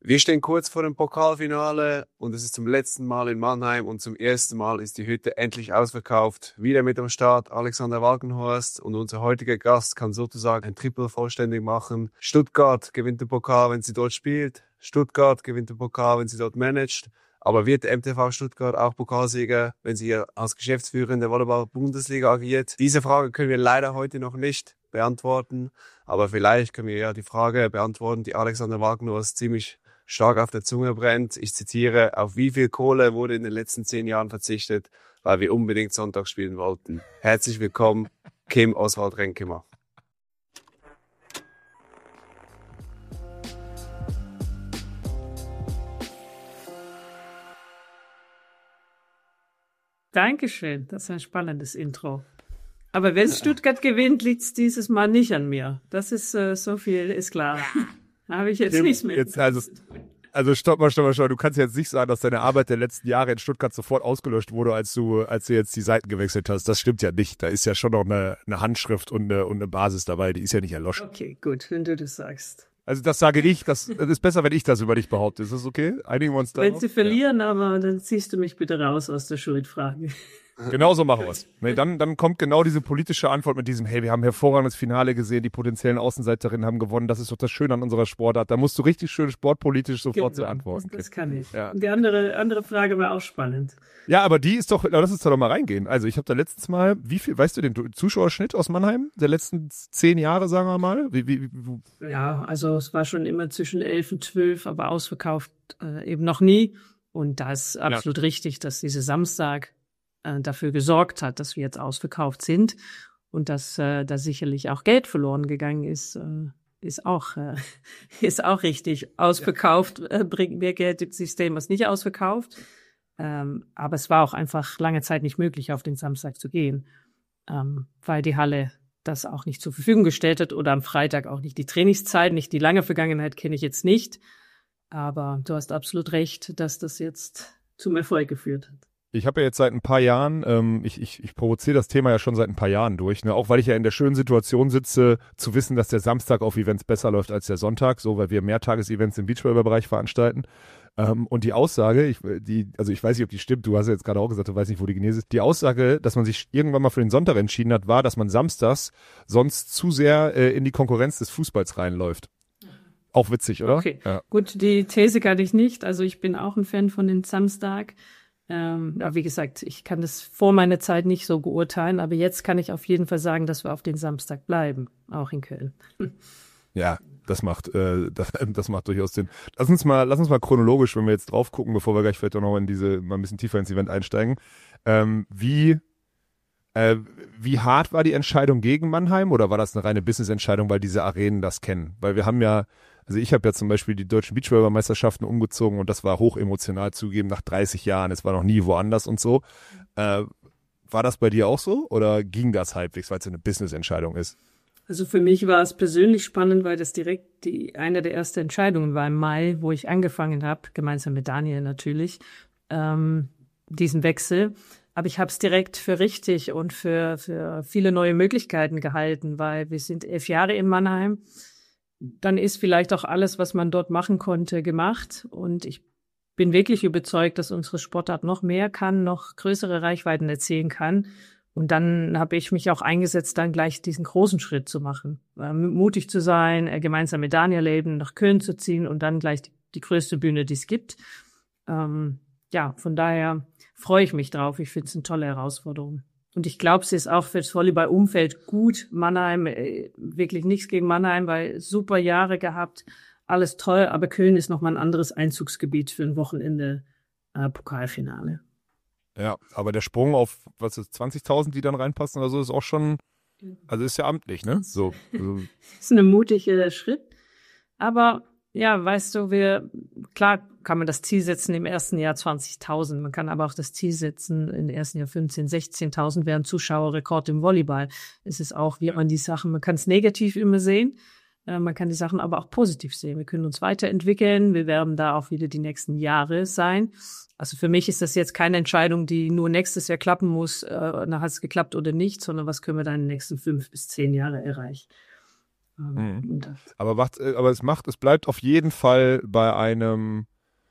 Wir stehen kurz vor dem Pokalfinale und es ist zum letzten Mal in Mannheim und zum ersten Mal ist die Hütte endlich ausverkauft. Wieder mit am Start Alexander Walkenhorst und unser heutiger Gast kann sozusagen ein Triple vollständig machen. Stuttgart gewinnt den Pokal, wenn sie dort spielt. Stuttgart gewinnt den Pokal, wenn sie dort managt. Aber wird der MTV Stuttgart auch Pokalsieger, wenn sie hier als Geschäftsführer in der Volleyball-Bundesliga agiert? Diese Frage können wir leider heute noch nicht beantworten. Aber vielleicht können wir ja die Frage beantworten, die Alexander Walkenhorst ziemlich stark auf der Zunge brennt. Ich zitiere, auf wie viel Kohle wurde in den letzten 10 Jahren verzichtet, weil wir unbedingt Sonntag spielen wollten. Herzlich willkommen, Kim Oswald Renkemer. Dankeschön, das ist ein spannendes Intro. Aber wenn Stuttgart gewinnt, liegt es dieses Mal nicht an mir. Das ist, so viel ist klar. Da habe ich jetzt nichts mehr. Also stopp mal. Du kannst jetzt nicht sagen, dass deine Arbeit der letzten Jahre in Stuttgart sofort ausgelöscht wurde, als du jetzt die Seiten gewechselt hast. Das stimmt ja nicht. Da ist ja schon noch eine Handschrift und eine Basis dabei. Die ist ja nicht erloschen. Okay, gut, wenn du das sagst. Also das sage ich. Das ist besser, wenn ich das über dich behaupte. Ist das okay? Einigen wir uns darauf? Wenn sie verlieren, aber dann ziehst du mich bitte raus aus der Schuldfrage. Genau so machen wir es. Nee, dann kommt genau diese politische Antwort mit diesem, hey, wir haben hervorragendes Finale gesehen, die potenziellen Außenseiterinnen haben gewonnen, das ist doch das Schöne an unserer Sportart. Da musst du richtig schön sportpolitisch sofort zu antworten. Das kann ich. Ja. Die andere Frage war auch spannend. Ja, aber die ist doch, lass uns da doch mal reingehen. Also ich habe da letztens mal, wie viel, weißt du den Zuschauerschnitt aus Mannheim der letzten 10 Jahre, sagen wir mal? Ja, also es war schon immer zwischen 11 und 12, aber ausverkauft eben noch nie. Und da ist absolut richtig, dass diese Samstag dafür gesorgt hat, dass wir jetzt ausverkauft sind und dass da sicherlich auch Geld verloren gegangen ist auch richtig. Ausverkauft bringt mehr Geld ins System als nicht ausverkauft. Aber es war auch einfach lange Zeit nicht möglich, auf den Samstag zu gehen, weil die Halle das auch nicht zur Verfügung gestellt hat oder am Freitag auch nicht die Trainingszeit, nicht die lange Vergangenheit kenne ich jetzt nicht. Aber du hast absolut recht, dass das jetzt zum Erfolg geführt hat. Ich habe ja jetzt seit ein paar Jahren, ich provoziere das Thema ja schon seit ein paar Jahren durch, ne? Auch weil ich ja in der schönen Situation sitze, zu wissen, dass der Samstag auf Events besser läuft als der Sonntag, so weil wir Mehrtages-Events im Beachvolleyball-Bereich veranstalten. Und die Aussage, ich weiß nicht, ob die stimmt, du hast ja jetzt gerade auch gesagt, du weißt nicht, wo die Genese ist. Die Aussage, dass man sich irgendwann mal für den Sonntag entschieden hat, war, dass man samstags sonst zu sehr in die Konkurrenz des Fußballs reinläuft. Auch witzig, oder? Okay, ja. Gut, die These kann ich nicht. Also ich bin auch ein Fan von den Samstag. Aber wie gesagt, ich kann das vor meiner Zeit nicht so beurteilen, aber jetzt kann ich auf jeden Fall sagen, dass wir auf den Samstag bleiben, auch in Köln. Ja, das macht durchaus Sinn. Lass uns mal chronologisch, wenn wir jetzt drauf gucken, bevor wir gleich vielleicht auch noch mal ein bisschen tiefer ins Event einsteigen. Wie hart war die Entscheidung gegen Mannheim oder war das eine reine Business-Entscheidung, weil diese Arenen das kennen? Weil wir haben ja, also ich habe ja zum Beispiel die deutschen Beachvolleyball-Meisterschaften umgezogen und das war hochemotional zugegeben nach 30 Jahren. Es war noch nie woanders und so. War das bei dir auch so oder ging das halbwegs, weil es eine Business-Entscheidung ist? Also für mich war es persönlich spannend, weil das direkt eine der ersten Entscheidungen war im Mai, wo ich angefangen habe, gemeinsam mit Daniel natürlich, diesen Wechsel. Aber ich habe es direkt für richtig und für viele neue Möglichkeiten gehalten, weil wir sind 11 Jahre in Mannheim. Dann ist vielleicht auch alles, was man dort machen konnte, gemacht. Und ich bin wirklich überzeugt, dass unsere Sportart noch mehr kann, noch größere Reichweiten erzielen kann. Und dann habe ich mich auch eingesetzt, dann gleich diesen großen Schritt zu machen. Mutig zu sein, gemeinsam mit Daniel eben nach Köln zu ziehen und dann gleich die größte Bühne, die es gibt. Von daher freue ich mich drauf. Ich finde es eine tolle Herausforderung. Und ich glaube, es ist auch für das Volleyball-Umfeld gut. Mannheim, wirklich nichts gegen Mannheim, weil super Jahre gehabt, alles toll. Aber Köln ist nochmal ein anderes Einzugsgebiet für ein Wochenende Pokalfinale. Ja, aber der Sprung auf, 20.000, die dann reinpassen oder so, ist auch schon, also ist ja amtlich, ne? So. Das ist ein mutiger Schritt. Aber ja, weißt du, klar kann man das Ziel setzen im ersten Jahr 20.000. Man kann aber auch das Ziel setzen im ersten Jahr 15.000, 16.000 wäre ein Zuschauerrekord im Volleyball. Es ist auch, wie man die Sachen, man kann es negativ immer sehen. Man kann die Sachen aber auch positiv sehen. Wir können uns weiterentwickeln. Wir werden da auch wieder die nächsten Jahre sein. Also für mich ist das jetzt keine Entscheidung, die nur nächstes Jahr klappen muss, dann hat es geklappt oder nicht, sondern was können wir dann in den nächsten 5 bis 10 Jahre erreichen. Aber es bleibt auf jeden Fall bei einem,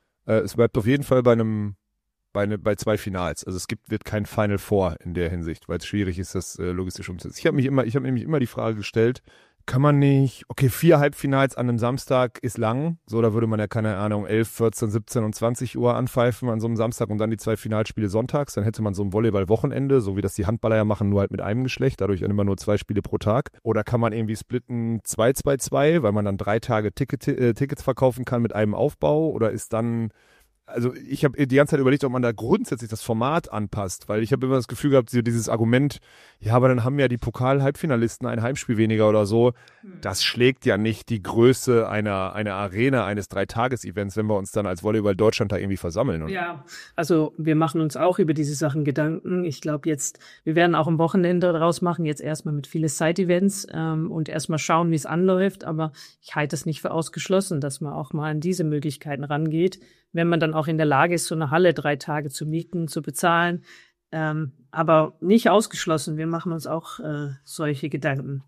bei zwei Finals. Also wird kein Final Four in der Hinsicht, weil es schwierig ist, das logistisch umzusetzen. Ich habe nämlich immer die Frage gestellt, kann man nicht, okay, 4 Halbfinals an einem Samstag ist lang, so, da würde man ja, keine Ahnung, 11, 14, 17 und 20 Uhr anpfeifen an so einem Samstag und dann die 2 Finalspiele sonntags, dann hätte man so ein Volleyball-Wochenende, so wie das die Handballer ja machen, nur halt mit einem Geschlecht, dadurch dann immer nur 2 Spiele pro Tag. Oder kann man irgendwie splitten 2-2-2, weil man dann 3 Tage Tickets verkaufen kann mit einem Aufbau, oder ist dann... Also ich habe die ganze Zeit überlegt, ob man da grundsätzlich das Format anpasst, weil ich habe immer das Gefühl gehabt, dieses Argument, ja, aber dann haben ja die Pokal-Halbfinalisten ein Heimspiel weniger oder so. Das schlägt ja nicht die Größe einer Arena, eines 3-Tages-Events, wenn wir uns dann als Volleyball Deutschland da irgendwie versammeln. Ja, also wir machen uns auch über diese Sachen Gedanken. Ich glaube jetzt, wir werden auch am Wochenende daraus machen, jetzt erstmal mit vielen Side-Events und erstmal schauen, wie es anläuft. Aber ich halte es nicht für ausgeschlossen, dass man auch mal an diese Möglichkeiten rangeht, wenn man dann auch in der Lage ist, so eine Halle 3 Tage zu mieten, zu bezahlen. Aber nicht ausgeschlossen. Wir machen uns auch solche Gedanken.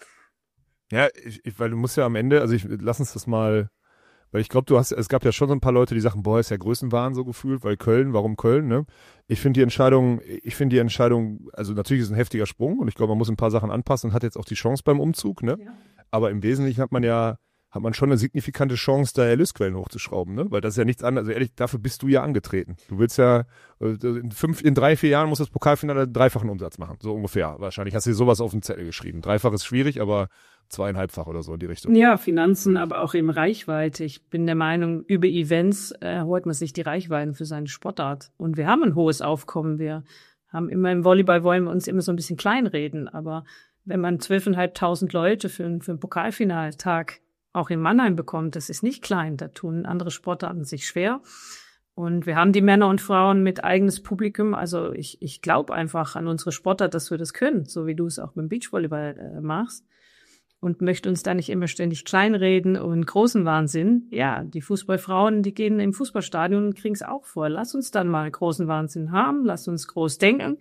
Ja, weil du musst ja am Ende, also lass uns das mal, weil ich glaube, es gab ja schon so ein paar Leute, die sagen, boah, ist ja Größenwahn so gefühlt, weil Köln, warum Köln, ne? Ich finde die Entscheidung, also natürlich ist es ein heftiger Sprung und ich glaube, man muss ein paar Sachen anpassen und hat jetzt auch die Chance beim Umzug, ne? Ja. Aber im Wesentlichen hat man schon eine signifikante Chance, da Erlösquellen hochzuschrauben, ne? Weil das ist ja nichts anderes. Also ehrlich, dafür bist du ja angetreten. Du willst ja, in 3-4 Jahren muss das Pokalfinale 3-fachen Umsatz machen. So ungefähr. Wahrscheinlich hast du dir sowas auf den Zettel geschrieben. 3-fach ist schwierig, aber 2,5-fach oder so in die Richtung. Ja, Finanzen, aber auch eben Reichweite. Ich bin der Meinung, über Events holt man sich die Reichweiten für seine Sportart. Und wir haben ein hohes Aufkommen. Wir haben immer im Volleyball, wollen wir uns immer so ein bisschen kleinreden. Aber wenn man 12.500 Leute für einen Pokalfinaltag auch in Mannheim bekommt, das ist nicht klein. Da tun andere Sportarten sich schwer. Und wir haben die Männer und Frauen mit eigenes Publikum. Also ich glaube einfach an unsere Sportart, dass wir das können, so wie du es auch beim Beachvolleyball machst. Und möchte uns da nicht immer ständig kleinreden und großen Wahnsinn. Ja, die Fußballfrauen, die gehen im Fußballstadion und kriegen es auch vor. Lass uns dann mal großen Wahnsinn haben. Lass uns groß denken.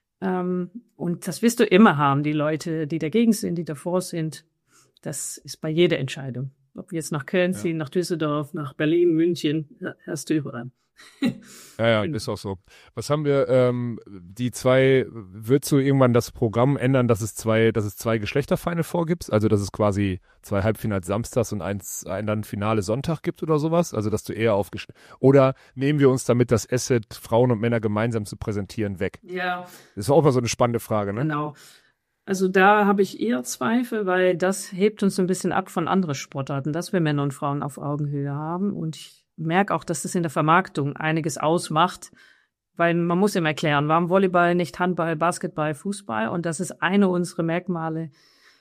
Und das wirst du immer haben, die Leute, die dagegen sind, die davor sind. Das ist bei jeder Entscheidung. Ob wir jetzt nach Köln ziehen, nach Düsseldorf, nach Berlin, München, hast du überall. Ja, ist auch so. Was haben wir, würdest du irgendwann das Programm ändern, dass es zwei Geschlechterfinale vorgibst? Also, dass es quasi 2 Halbfinals samstags und ein dann Finale Sonntag gibt oder sowas? Also, dass du eher oder nehmen wir uns damit das Asset, Frauen und Männer gemeinsam zu präsentieren, weg? Ja. Das ist auch mal so eine spannende Frage, ne? Genau. Also da habe ich eher Zweifel, weil das hebt uns ein bisschen ab von anderen Sportarten, dass wir Männer und Frauen auf Augenhöhe haben. Und ich merke auch, dass das in der Vermarktung einiges ausmacht, weil man muss ihm erklären, warum Volleyball, nicht Handball, Basketball, Fußball. Und das ist eine unserer Merkmale.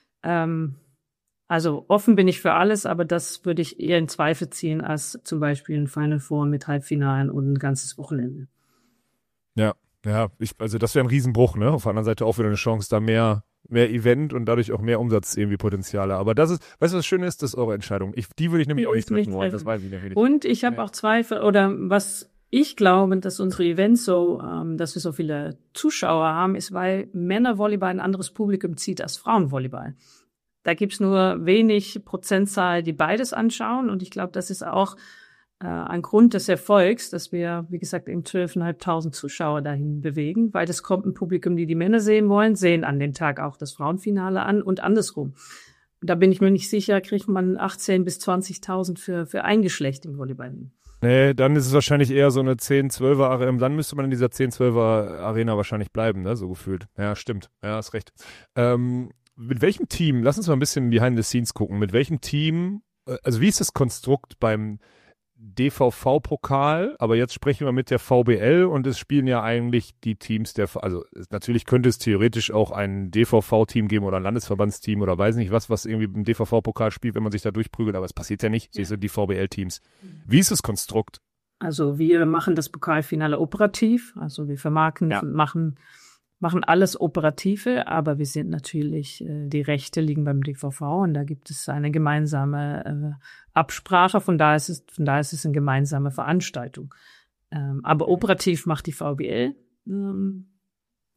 Also offen bin ich für alles, aber das würde ich eher in Zweifel ziehen als zum Beispiel ein Final Four mit Halbfinalen und ein ganzes Wochenende. Ja, also das wäre ein Riesenbruch, ne? Auf der anderen Seite auch wieder eine Chance, da mehr Event und dadurch auch mehr Umsatz irgendwie Potenziale. Aber das ist, weißt du, was Schöne ist? Das ist eure Entscheidung. Die würde ich nämlich auch nicht treffen wollen. Das weiß ich nicht. Und ich habe auch Zweifel, oder was ich glaube, dass unsere Events dass wir so viele Zuschauer haben, ist, weil Männervolleyball ein anderes Publikum zieht als Frauenvolleyball. Da gibt's nur wenig Prozentzahl, die beides anschauen. Und ich glaube, das ist auch ein Grund des Erfolgs, dass wir, wie gesagt, eben 12.500 Zuschauer dahin bewegen, weil das kommt ein Publikum, die Männer sehen wollen, sehen an dem Tag auch das Frauenfinale an und andersrum. Da bin ich mir nicht sicher, kriegt man 18.000 bis 20.000 für ein Geschlecht im Volleyball. Nee, dann ist es wahrscheinlich eher so eine 10-12er Arena. Dann müsste man in dieser 10-12er Arena wahrscheinlich bleiben, ne, so gefühlt. Ja, stimmt. Ja, hast recht. Mit welchem Team, lass uns mal ein bisschen behind the scenes gucken, mit welchem Team, also wie ist das Konstrukt beim DVV-Pokal, aber jetzt sprechen wir mit der VBL und es spielen ja eigentlich die Teams also natürlich könnte es theoretisch auch ein DVV-Team geben oder ein Landesverbandsteam oder weiß nicht was irgendwie im DVV-Pokal spielt, wenn man sich da durchprügelt, aber es passiert ja nicht. Sie sind die VBL-Teams. Wie ist das Konstrukt? Also wir machen das Pokalfinale operativ, also wir vermarkten, machen alles Operative, aber wir sind natürlich, die Rechte liegen beim DVV und da gibt es eine gemeinsame Absprache, von daher ist es eine gemeinsame Veranstaltung. Aber operativ macht die VBL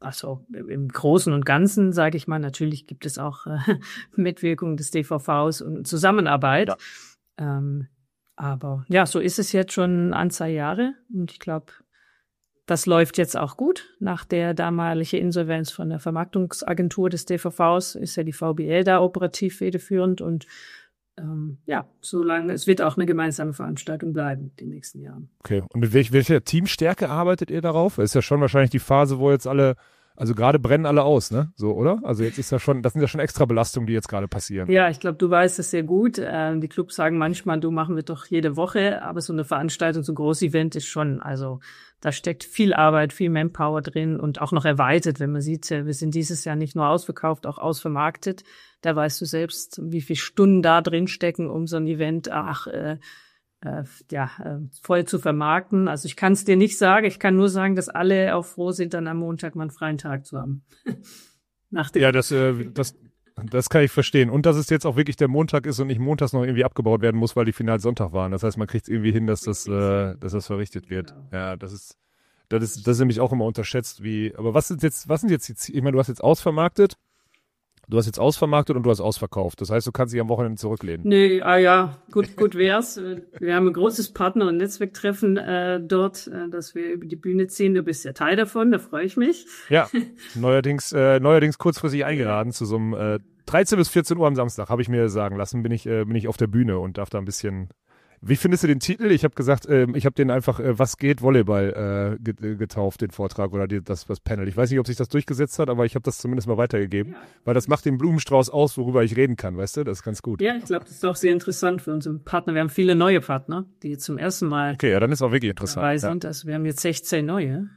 Also im Großen und Ganzen, sage ich mal, natürlich gibt es auch Mitwirkung des DVVs und Zusammenarbeit. Ja. Aber ja, so ist es jetzt schon eine Anzahl Jahre. Und ich glaube, das läuft jetzt auch gut. Nach der damaligen Insolvenz von der Vermarktungsagentur des DVVs ist ja die VBL da operativ federführend. Und solange, es wird auch eine gemeinsame Veranstaltung bleiben die nächsten Jahren. Okay, und mit welcher Teamstärke arbeitet ihr darauf? Das ist ja schon wahrscheinlich die Phase, wo jetzt alle, also gerade brennen alle aus, ne? So, oder? Also jetzt ist ja schon, das sind ja schon extra Belastungen, die jetzt gerade passieren. Ja, ich glaube, du weißt es sehr gut. Die Clubs sagen manchmal, du machen wir doch jede Woche, aber so eine Veranstaltung, so ein Groß-Event ist schon, also da steckt viel Arbeit, viel Manpower drin und auch noch erweitert, wenn man sieht, wir sind dieses Jahr nicht nur ausverkauft, auch ausvermarktet. Da weißt du selbst, wie viele Stunden da drin stecken, um so ein Event voll zu vermarkten. Also ich kann es dir nicht sagen. Ich kann nur sagen, dass alle auch froh sind, dann am Montag mal einen freien Tag zu haben. Ja, das kann ich verstehen. Und dass es jetzt auch wirklich der Montag ist und nicht montags noch irgendwie abgebaut werden muss, weil die Finals Sonntag waren. Das heißt, man kriegt es irgendwie hin, dass das verrichtet wird. Genau. Ja, das ist nämlich auch immer unterschätzt, aber was sind jetzt ich meine, du hast jetzt ausvermarktet und du hast ausverkauft. Das heißt, du kannst dich am Wochenende zurücklehnen. Nee, gut wär's. Wir haben ein großes Partner- und Netzwerktreffen dort, dass wir über die Bühne ziehen. Du bist ja Teil davon, da freue ich mich. Ja, neuerdings kurzfristig eingeladen zu so einem 13 bis 14 Uhr am Samstag, habe ich mir sagen lassen, bin ich auf der Bühne und darf da ein bisschen. Wie findest du den Titel? Ich habe gesagt, ich habe den einfach Was geht Volleyball getauft, den Vortrag oder das Panel. Ich weiß nicht, ob sich das durchgesetzt hat, aber ich habe das zumindest mal weitergegeben, weil das macht den Blumenstrauß aus, worüber ich reden kann, weißt du? Das ist ganz gut. Ja, ich glaube, das ist auch sehr interessant für unsere Partner. Wir haben viele neue Partner, die jetzt zum ersten Mal okay, ja, dann ist auch wirklich interessant. Dabei sind. Ja. Also wir haben jetzt 16 neue.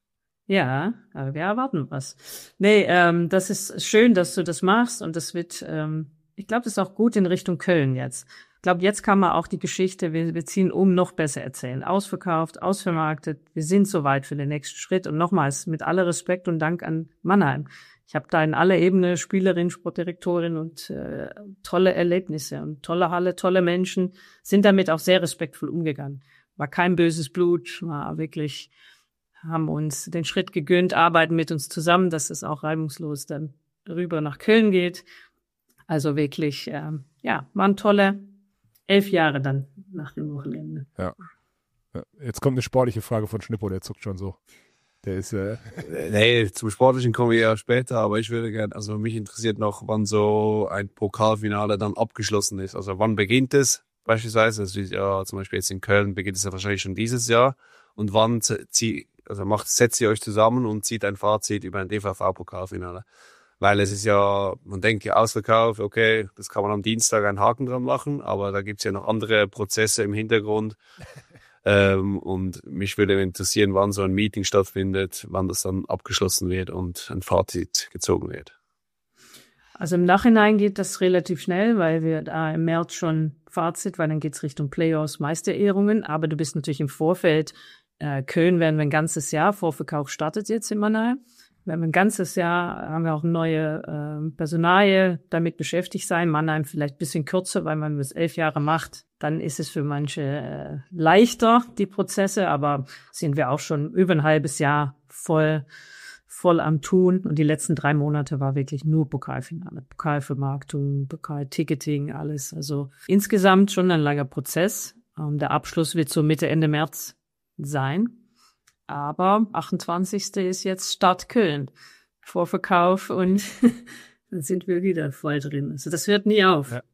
Ja, aber wir erwarten was. Nee, das ist schön, dass du das machst und das wird, ich glaube, das ist auch gut in Richtung Köln jetzt. Ich glaube, jetzt kann man auch die Geschichte, wir ziehen noch besser erzählen. Ausverkauft, ausvermarktet. Wir sind soweit für den nächsten Schritt. Und nochmals, mit aller Respekt und Dank an Mannheim. Ich habe da in aller Ebene Spielerin, Sportdirektorin und tolle Erlebnisse und tolle Halle, tolle Menschen, sind damit auch sehr respektvoll umgegangen. War kein böses Blut, war wirklich, haben uns den Schritt gegönnt, arbeiten mit uns zusammen, dass es auch reibungslos dann rüber nach Köln geht. Also wirklich, waren tolle 11 Jahre dann nach dem Wochenende. Ja. Jetzt kommt eine sportliche Frage von Schnippo, der zuckt schon so. Der ist Nee, zum Sportlichen kommen wir ja später, aber ich würde gerne, also mich interessiert noch, wann so ein Pokalfinale dann abgeschlossen ist. Also wann beginnt es beispielsweise? Also ja, zum Beispiel jetzt in Köln beginnt es ja wahrscheinlich schon dieses Jahr. Und wann setzt ihr euch zusammen und zieht ein Fazit über ein DVV-Pokalfinale? Weil es ist ja, man denkt ja Ausverkauf, okay, das kann man am Dienstag einen Haken dran machen, aber da gibt's ja noch andere Prozesse im Hintergrund. Und mich würde interessieren, wann so ein Meeting stattfindet, wann das dann abgeschlossen wird und ein Fazit gezogen wird. Also im Nachhinein geht das relativ schnell, weil wir da im März schon Fazit, weil dann geht's Richtung Playoffs, Meisterehrungen. Aber du bist natürlich im Vorfeld, Köln werden wir ein ganzes Jahr, Vorverkauf startet jetzt in Mannheim. Wir haben ein ganzes Jahr, haben wir auch neue Personalie damit beschäftigt sein. Mannheim vielleicht ein bisschen kürzer, weil man es 11 Jahre macht. Dann ist es für manche leichter, die Prozesse. Aber sind wir auch schon über ein halbes Jahr voll am Tun. Und die letzten 3 Monate war wirklich nur Pokalfinale. Pokalvermarktung, Pokalticketing, alles. Also insgesamt schon ein langer Prozess. Der Abschluss wird so Mitte, Ende März sein. Aber 28. ist jetzt Start Köln. Vorverkauf und dann sind wir wieder voll drin. Also das hört nie auf. Ja.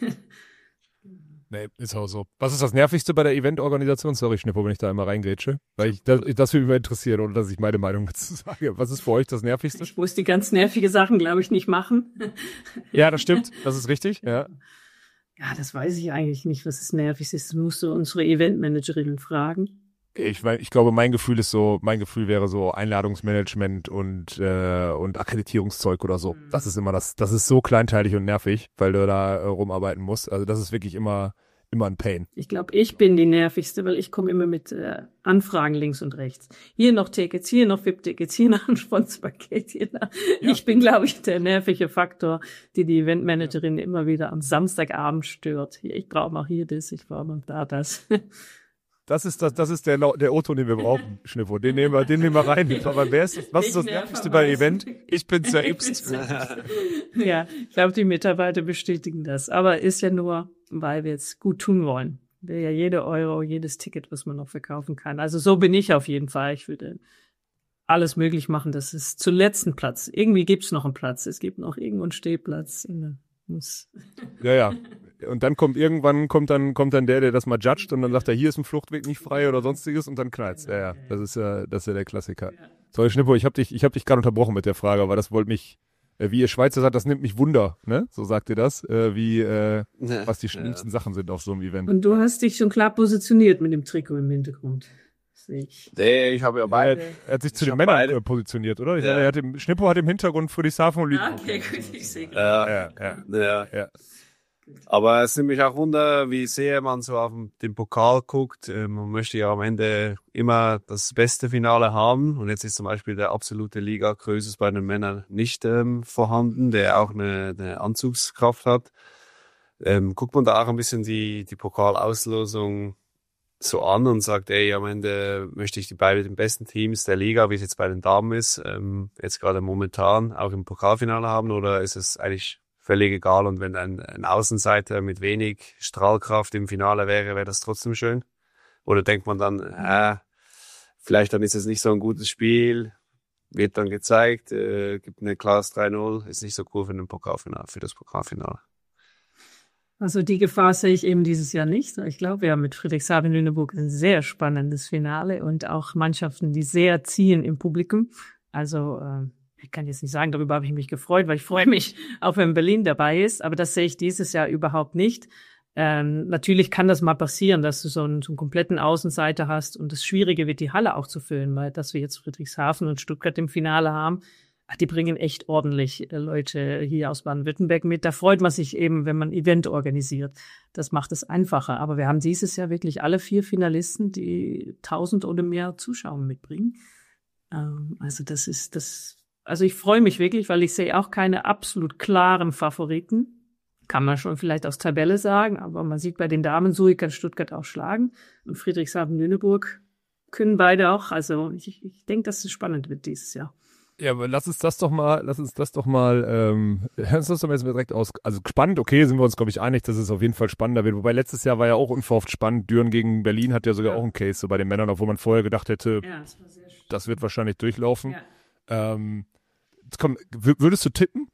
Nee, ist auch so. Was ist das Nervigste bei der Eventorganisation? Sorry, Schnippo, wenn ich da einmal reingrätsche. Weil das würde mich mal interessieren, oder dass ich meine Meinung dazu sage. Was ist für euch das Nervigste? Ich muss die ganz nervige Sachen, glaube ich, nicht machen. Ja, das stimmt. Das ist richtig. Ja. Ja, das weiß ich eigentlich nicht, was das Nervigste ist. Das musst du unsere Eventmanagerinnen fragen. Ich glaube, mein Gefühl wäre so Einladungsmanagement und Akkreditierungszeug oder so. Das ist immer das ist so kleinteilig und nervig, weil du da rumarbeiten musst. Also das ist wirklich immer ein Pain. Ich glaube, ich bin die nervigste, weil ich komme immer mit Anfragen links und rechts. Hier noch Tickets, hier noch VIP-Tickets, hier noch ein Sponsorpaket, hier noch. Ja. Ich bin, glaube ich, der nervige Faktor, die Eventmanagerin immer wieder am Samstagabend stört. Ich brauche mal hier das, ich brauche mal da das. Das ist der O-Ton, den wir brauchen, Schnippo. Den nehmen wir rein. Aber was ist das Nervigste beim Event? Ich bin selbst. Ja, ich glaube, die Mitarbeiter bestätigen das. Aber ist ja nur, weil wir es gut tun wollen. Wäre ja jeder Euro, jedes Ticket, was man noch verkaufen kann. Also so bin ich auf jeden Fall. Ich würde alles möglich machen, dass es zum letzten Platz. Irgendwie gibt's noch einen Platz. Es gibt noch irgendwo einen Stehplatz. Ja. Und dann kommt dann der das mal judgt und dann sagt er, hier ist ein Fluchtweg nicht frei oder sonstiges und dann knallt's. Ja. Das ist ja der Klassiker. Sorry, Schnippo, ich hab dich gerade unterbrochen mit der Frage, aber das wollte mich, wie ihr Schweizer sagt, das nimmt mich Wunder, ne? So sagt ihr das, was die schlimmsten Sachen sind auf so einem Event. Und du hast dich schon klar positioniert mit dem Trikot im Hintergrund. Sehe ich. Nee, ich habe ja beide. Er hat sich zu den Männern positioniert, oder? Ja. Schnippo hat im Hintergrund Friedrichshafen und Lüneburg. Okay, gut, ich sehe Ja. Aber es nimmt mich auch Wunder, wie sehr man so auf den Pokal guckt. Man möchte ja am Ende immer das beste Finale haben. Und jetzt ist zum Beispiel der absolute Liga-Krösus bei den Männern nicht vorhanden, der auch eine Anzugskraft hat. Guckt man da auch ein bisschen die Pokalauslosung so an und sagt, am Ende möchte ich die beiden besten Teams der Liga, wie es jetzt bei den Damen ist, jetzt gerade momentan auch im Pokalfinale haben, oder ist es eigentlich völlig egal, und wenn ein Außenseiter mit wenig Strahlkraft im Finale wäre das trotzdem schön? Oder denkt man dann, vielleicht dann ist es nicht so ein gutes Spiel, wird dann gezeigt, gibt ein klares 3-0, ist nicht so cool für das Pokalfinale. Also die Gefahr sehe ich eben dieses Jahr nicht. Ich glaube, wir haben mit Friedrichshafen Lüneburg ein sehr spannendes Finale und auch Mannschaften, die sehr ziehen im Publikum. Also ich kann jetzt nicht sagen, darüber habe ich mich gefreut, weil ich freue mich, auch wenn Berlin dabei ist. Aber das sehe ich dieses Jahr überhaupt nicht. Natürlich kann das mal passieren, dass du so einen kompletten Außenseiter hast. Und das Schwierige wird, die Halle auch zu füllen, weil dass wir jetzt Friedrichshafen und Stuttgart im Finale haben, die bringen echt ordentlich Leute hier aus Baden-Württemberg mit. Da freut man sich eben, wenn man ein Event organisiert. Das macht es einfacher. Aber wir haben dieses Jahr wirklich alle 4 Finalisten, die 1000 oder mehr Zuschauer mitbringen. Also das ist das. Also ich freue mich wirklich, weil ich sehe auch keine absolut klaren Favoriten. Kann man schon vielleicht aus Tabelle sagen, aber man sieht bei den Damen, Zurich kann Stuttgart auch schlagen. Und Friedrichshafen-Lüneburg können beide auch. Also ich denke, dass es spannend wird dieses Jahr. Ja, aber lass uns das doch mal jetzt direkt aus, also spannend, okay, sind wir uns, glaube ich, einig, dass es auf jeden Fall spannender wird, wobei letztes Jahr war ja auch unverhofft spannend, Düren gegen Berlin hat ja sogar auch einen Case, so bei den Männern, obwohl man vorher gedacht hätte, das wird wahrscheinlich durchlaufen. Ja. Würdest du tippen?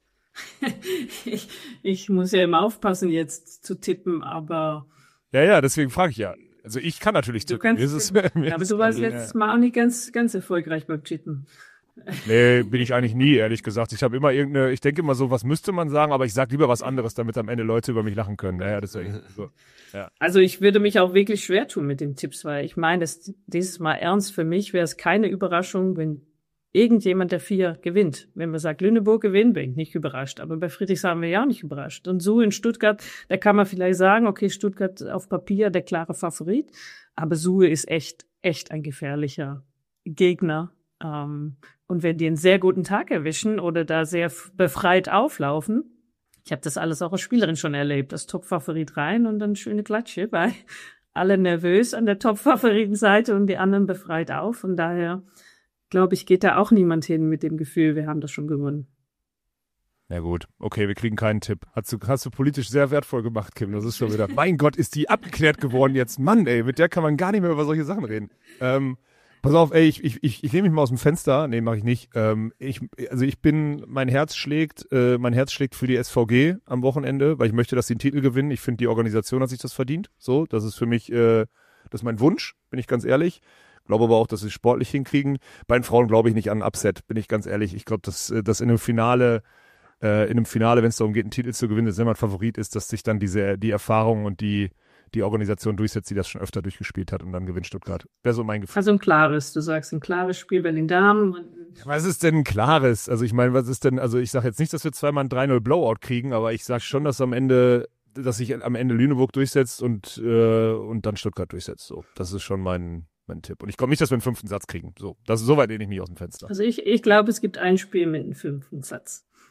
Ich muss ja immer aufpassen, jetzt zu tippen, aber... Ja, deswegen frage ich ja. Also ich kann natürlich tippen. Aber du warst letztes Mal auch nicht ganz erfolgreich beim Tippen. Nee, bin ich eigentlich nie, ehrlich gesagt. Ich denke immer so, was müsste man sagen, aber ich sag lieber was anderes, damit am Ende Leute über mich lachen können. Naja, das ist ja so. Ja. Also ich würde mich auch wirklich schwer tun mit den Tipps, weil ich meine, dieses Mal ernst, für mich wäre es keine Überraschung, wenn irgendjemand der 4 gewinnt. Wenn man sagt, Lüneburg gewinnt, bin ich nicht überrascht. Aber bei Friedrichshafen wäre ich auch nicht überrascht. Und so in Stuttgart, da kann man vielleicht sagen, okay, Stuttgart auf Papier der klare Favorit. Aber Suhe ist echt ein gefährlicher Gegner. Und wenn die einen sehr guten Tag erwischen oder da sehr befreit auflaufen, ich habe das alles auch als Spielerin schon erlebt, das Top-Favorit rein und dann schöne Klatsche, weil alle nervös an der Top-Favoritenseite und die anderen befreit auf. Von daher, glaube ich, geht da auch niemand hin mit dem Gefühl, wir haben das schon gewonnen. Ja gut, okay, wir kriegen keinen Tipp. Hast du politisch sehr wertvoll gemacht, Kim. Das ist schon wieder, mein Gott, ist die abgeklärt geworden jetzt. Mann, ey, mit der kann man gar nicht mehr über solche Sachen reden. Pass auf, ey, ich lehne mich mal aus dem Fenster. Nee, mache ich nicht. Mein Herz schlägt für die SVG am Wochenende, weil ich möchte, dass sie den Titel gewinnen. Ich finde, die Organisation hat sich das verdient. So, das ist für mich, das ist mein Wunsch, bin ich ganz ehrlich. Glaube aber auch, dass sie es sportlich hinkriegen. Bei den Frauen glaube ich nicht an ein Upset, bin ich ganz ehrlich. Ich glaube, dass in einem Finale, wenn es darum geht, einen Titel zu gewinnen, dass jemand Favorit ist, dass sich dann die Erfahrung und die Organisation durchsetzt, die das schon öfter durchgespielt hat und dann gewinnt Stuttgart. Wäre so mein Gefühl. Also du sagst ein klares Spiel bei den Damen. Was ist denn ein klares? Also ich meine, ich sage jetzt nicht, dass wir zweimal ein 3-0 Blowout kriegen, aber ich sage schon, dass sich am Ende Lüneburg durchsetzt und dann Stuttgart durchsetzt. So, das ist schon mein Tipp. Und ich glaube nicht, dass wir einen 5. Satz kriegen. So weit lehne ich mich aus dem Fenster. Also ich glaube, es gibt ein Spiel mit einem 5. Satz.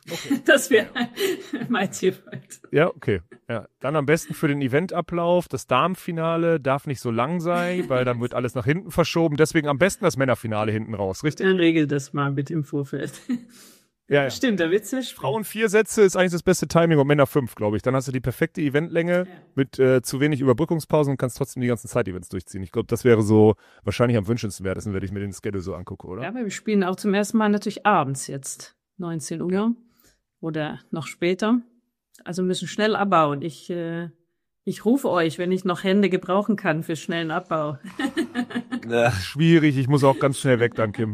Okay. Das wäre mein Ziel. Ja, okay. Ja, dann am besten für den Eventablauf. Das Damenfinale darf nicht so lang sein, weil dann wird alles nach hinten verschoben. Deswegen am besten das Männerfinale hinten raus, richtig? Dann regel das mal mit im Vorfeld. Ja. Stimmt, da wird's nicht. Frauen 4 Sätze ist eigentlich das beste Timing und Männer 5, glaube ich. Dann hast du die perfekte Eventlänge mit zu wenig Überbrückungspausen und kannst trotzdem die ganzen Zeit-Events durchziehen. Ich glaube, das wäre so wahrscheinlich am wünschenswertesten, wenn ich mir den Schedule so angucke, oder? Ja, aber wir spielen auch zum ersten Mal natürlich abends jetzt, 19 Uhr oder noch später. Also müssen schnell abbauen. Ich rufe euch, wenn ich noch Hände gebrauchen kann für schnellen Abbau. Schwierig, ich muss auch ganz schnell weg dann, Kim.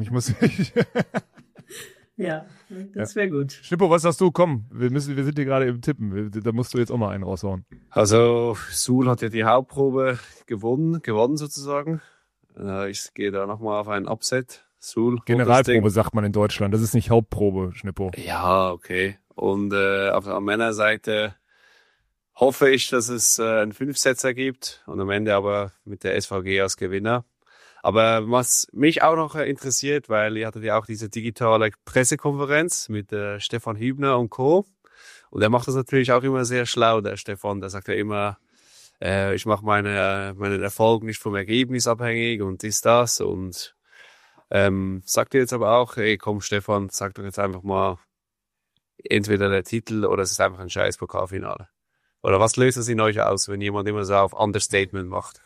Ja, das wäre gut. Schnippo, was sagst du? Komm, wir sind hier gerade im Tippen. Da musst du jetzt auch mal einen raushauen. Also Suhl hat ja die Hauptprobe gewonnen sozusagen. Ich gehe da nochmal auf einen Upset. Suhl. Generalprobe sagt man in Deutschland. Das ist nicht Hauptprobe, Schnippo. Ja, okay. Und auf der Männerseite hoffe ich, dass es einen Fünfsetzer gibt und am Ende aber mit der SVG als Gewinner. Aber was mich auch noch interessiert, weil ihr hattet ja auch diese digitale Pressekonferenz mit Stefan Hübner und Co. Und er macht das natürlich auch immer sehr schlau, der Stefan. Der sagt ja immer, ich mache meinen Erfolg nicht vom Ergebnis abhängig und das. Und sagt ihr jetzt aber auch, hey komm Stefan, sag doch jetzt einfach mal, entweder der Titel oder es ist einfach ein scheiß Pokalfinale. Oder was löst es in euch aus, wenn jemand immer so auf Understatement macht?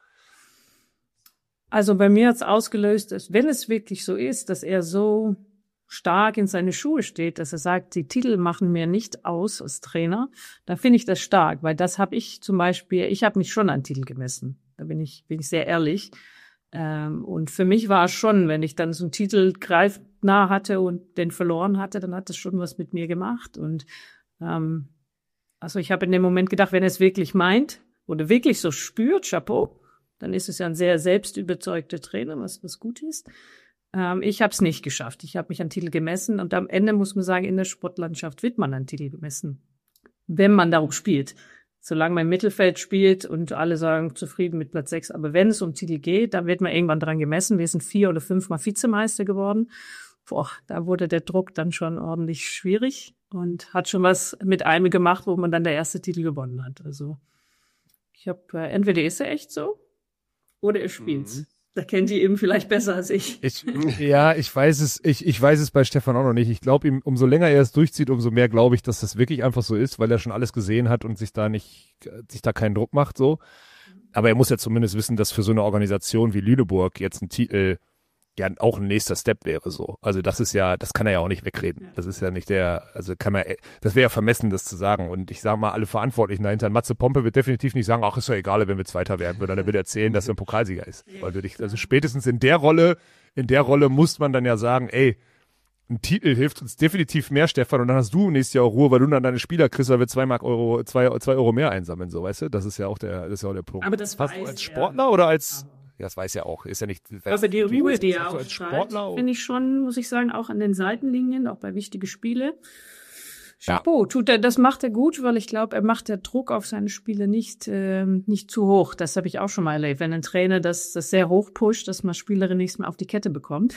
Also bei mir hat's ausgelöst, dass, wenn es wirklich so ist, dass er so stark in seine Schuhe steht, dass er sagt, die Titel machen mir nicht aus als Trainer, dann finde ich das stark, weil das habe ich zum Beispiel, ich habe mich schon an Titel gemessen. Da bin ich sehr ehrlich. Und für mich war es schon, wenn ich dann so einen Titel greifnah hatte und den verloren hatte, dann hat das schon was mit mir gemacht. Und also ich habe in dem Moment gedacht, wenn er es wirklich meint oder wirklich so spürt, Chapeau, dann ist es ja ein sehr selbstüberzeugter Trainer, was gut ist. Ich habe es nicht geschafft. Ich habe mich an Titel gemessen und am Ende muss man sagen, in der Sportlandschaft wird man an Titel gemessen, wenn man darum spielt. Solange man im Mittelfeld spielt und alle sagen zufrieden mit Platz 6, aber wenn es um Titel geht, dann wird man irgendwann dran gemessen. Wir sind 4 oder 5 Mal Vizemeister geworden. Da wurde der Druck dann schon ordentlich schwierig und hat schon was mit einem gemacht, wo man dann der erste Titel gewonnen hat. Also ich habe entweder ist er echt so oder er spielt's. Da kennt ihr eben vielleicht besser als ich. Ich weiß es. Ich weiß es bei Stefan auch noch nicht. Ich glaube ihm, umso länger er es durchzieht, umso mehr glaube ich, dass das wirklich einfach so ist, weil er schon alles gesehen hat und sich da keinen Druck macht, so. Aber er muss ja zumindest wissen, dass für so eine Organisation wie Lüneburg jetzt ein Titel ja auch ein nächster Step wäre, so. Also das kann er ja auch nicht wegreden. Das ist ja nicht das wäre ja vermessen, das zu sagen. Und ich sage mal, alle Verantwortlichen dahinter, Matze Pompe wird definitiv nicht sagen, ach, ist doch egal, wenn wir Zweiter werden, sondern er wird erzählen, dass er ein Pokalsieger ist. Also spätestens in der Rolle muss man dann ja sagen, ey, ein Titel hilft uns definitiv mehr, Stefan, und dann hast du nächstes Jahr auch Ruhe, weil du dann deine Spieler kriegst, weil wir 2 Euro mehr einsammeln, so, weißt du? Das ist ja auch der Punkt. Aber das hast du als Sportler oder als ja, das weiß ja auch. Ist ja nicht. Aber die Ruhe, die er als Sportler finde ich schon, muss ich sagen, auch an den Seitenlinien, auch bei wichtigen Spielen. Chapeau, das macht er gut, weil ich glaube, er macht der Druck auf seine Spieler nicht zu hoch. Das habe ich auch schon mal erlebt. Wenn ein Trainer das sehr hoch pusht, dass man Spielerin nichts mehr auf die Kette bekommt.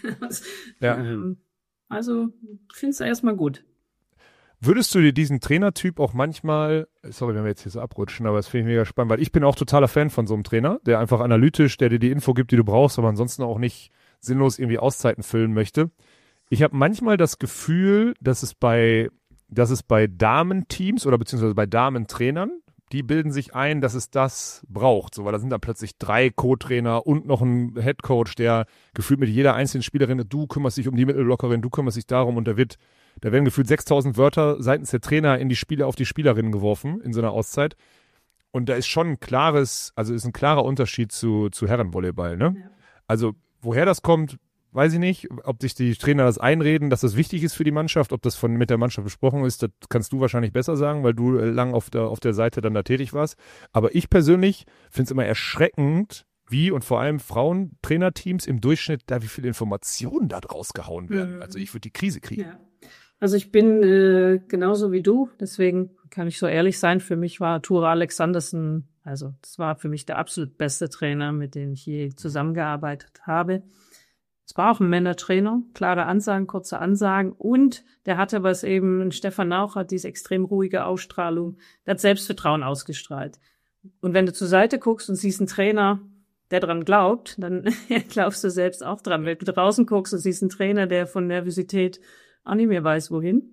Also, ich finde es erstmal gut. Würdest du dir diesen Trainertyp auch manchmal, sorry, wenn wir jetzt hier so abrutschen, aber das finde ich mega spannend, weil ich bin auch totaler Fan von so einem Trainer, der einfach analytisch, der dir die Info gibt, die du brauchst, aber ansonsten auch nicht sinnlos irgendwie Auszeiten füllen möchte. Ich habe manchmal das Gefühl, dass es bei Damenteams oder beziehungsweise bei Damentrainern, die bilden sich ein, dass es das braucht, so, weil da sind dann plötzlich 3 Co-Trainer und noch ein Headcoach, der gefühlt mit jeder einzelnen Spielerin, du kümmerst dich um die Mittelblockerin, du kümmerst dich darum und da werden gefühlt 6.000 Wörter seitens der Trainer auf die Spielerinnen geworfen in so einer Auszeit. Und da ist schon ein klarer Unterschied zu Herrenvolleyball, ne? Ja. Also, woher das kommt, weiß ich nicht. Ob sich die Trainer das einreden, dass das wichtig ist für die Mannschaft, ob das mit der Mannschaft besprochen ist, das kannst du wahrscheinlich besser sagen, weil du lang auf der Seite dann da tätig warst. Aber ich persönlich finde es immer erschreckend, wie und vor allem Frauentrainerteams im Durchschnitt da wie viele Informationen da draus gehauen werden. Also ich würde die Krise kriegen. Ja. Also ich bin genauso wie du, deswegen kann ich so ehrlich sein, für mich war Ture Alexandersen, das war für mich der absolut beste Trainer, mit dem ich je zusammengearbeitet habe. Es war auch ein Männertrainer, klare Ansagen, kurze Ansagen und der hatte, was eben Stefan Nauch hat, diese extrem ruhige Ausstrahlung, der hat Selbstvertrauen ausgestrahlt. Und wenn du zur Seite guckst und siehst einen Trainer, der dran glaubt, dann glaubst du selbst auch dran. Wenn du draußen guckst und siehst einen Trainer, der von Nervosität auch nicht mehr weiß, wohin.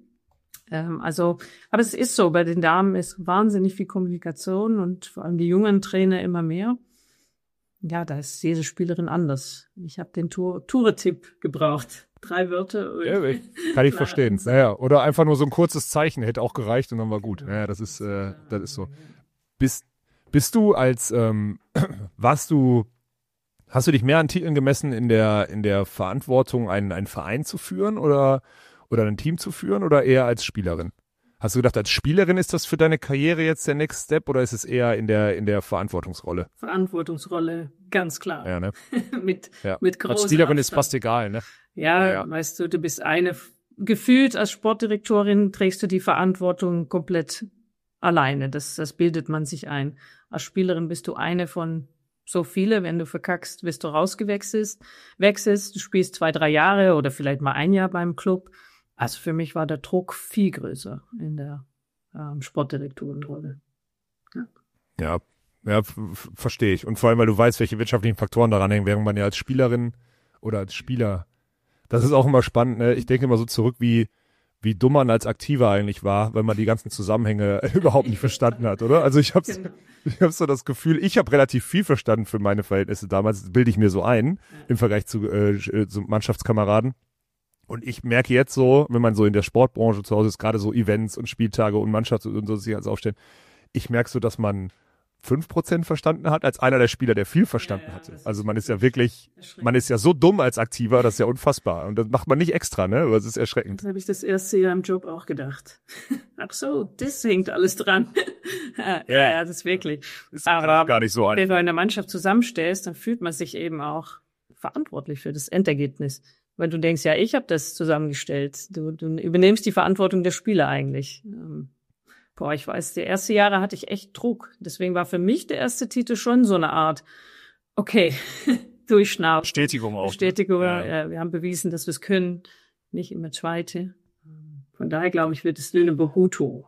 Aber es ist so, bei den Damen ist wahnsinnig viel Kommunikation und vor allem die jungen Trainer immer mehr. Ja, da ist jede Spielerin anders. Ich habe den Toure-Tipp gebraucht. 3 Wörter. Ja, kann ich verstehen. Naja, oder einfach nur so ein kurzes Zeichen hätte auch gereicht und dann war gut. Ja, das ist so. Bist du als, hast du dich mehr an Titeln gemessen in der Verantwortung, einen Verein zu führen oder ein Team zu führen oder eher als Spielerin? Hast du gedacht, als Spielerin ist das für deine Karriere jetzt der Next Step oder ist es eher in der Verantwortungsrolle? Verantwortungsrolle, ganz klar. Ja, ne? mit großem als Spielerin Abstand. ist fast egal, ne? Ja, weißt du bist gefühlt als Sportdirektorin trägst du die Verantwortung komplett alleine. Das bildet man sich ein. Als Spielerin bist du eine von so viele. Wenn du verkackst, wirst du rausgewechselt. Du spielst 2, 3 Jahre oder vielleicht mal 1 Jahr beim Club. Also für mich war der Druck viel größer in der Sportdirektorenrolle. Ja, verstehe ich. Und vor allem, weil du weißt, welche wirtschaftlichen Faktoren daran hängen, während man ja als Spielerin oder als Spieler, das ist auch immer spannend, ne? Ich denke immer so zurück, wie dumm man als Aktiver eigentlich war, weil man die ganzen Zusammenhänge überhaupt nicht verstanden hat, oder? Also ich habe so das Gefühl, ich habe relativ viel verstanden für meine Verhältnisse damals, bilde ich mir so ein, im Vergleich zu Mannschaftskameraden. Und ich merke jetzt so, wenn man so in der Sportbranche zu Hause ist, gerade so Events und Spieltage und Mannschaft und so sich als aufstellen, ich merke so, dass man 5% verstanden hat, als einer der Spieler, der viel verstanden hatte. Also man ist ja so dumm als Aktiver, das ist ja unfassbar. Und das macht man nicht extra, ne? Aber es ist erschreckend. Das habe ich das erste Jahr im Job auch gedacht. Ach so, das hängt alles dran. Ja, das ist wirklich. Ist gar nicht so einfach. Wenn du eine Mannschaft zusammenstellst, dann fühlt man sich eben auch verantwortlich für das Endergebnis. Weil du denkst, ja, ich habe das zusammengestellt. Du übernimmst die Verantwortung der Spieler eigentlich. Ich weiß, die ersten Jahre hatte ich echt Druck. Deswegen war für mich der erste Titel schon so eine Art, okay, durchschnaufen. Bestätigung auch. Ja. Wir haben bewiesen, dass wir es können. Nicht immer zweite. Von daher glaube ich, wird es Lüneburg gut hoch.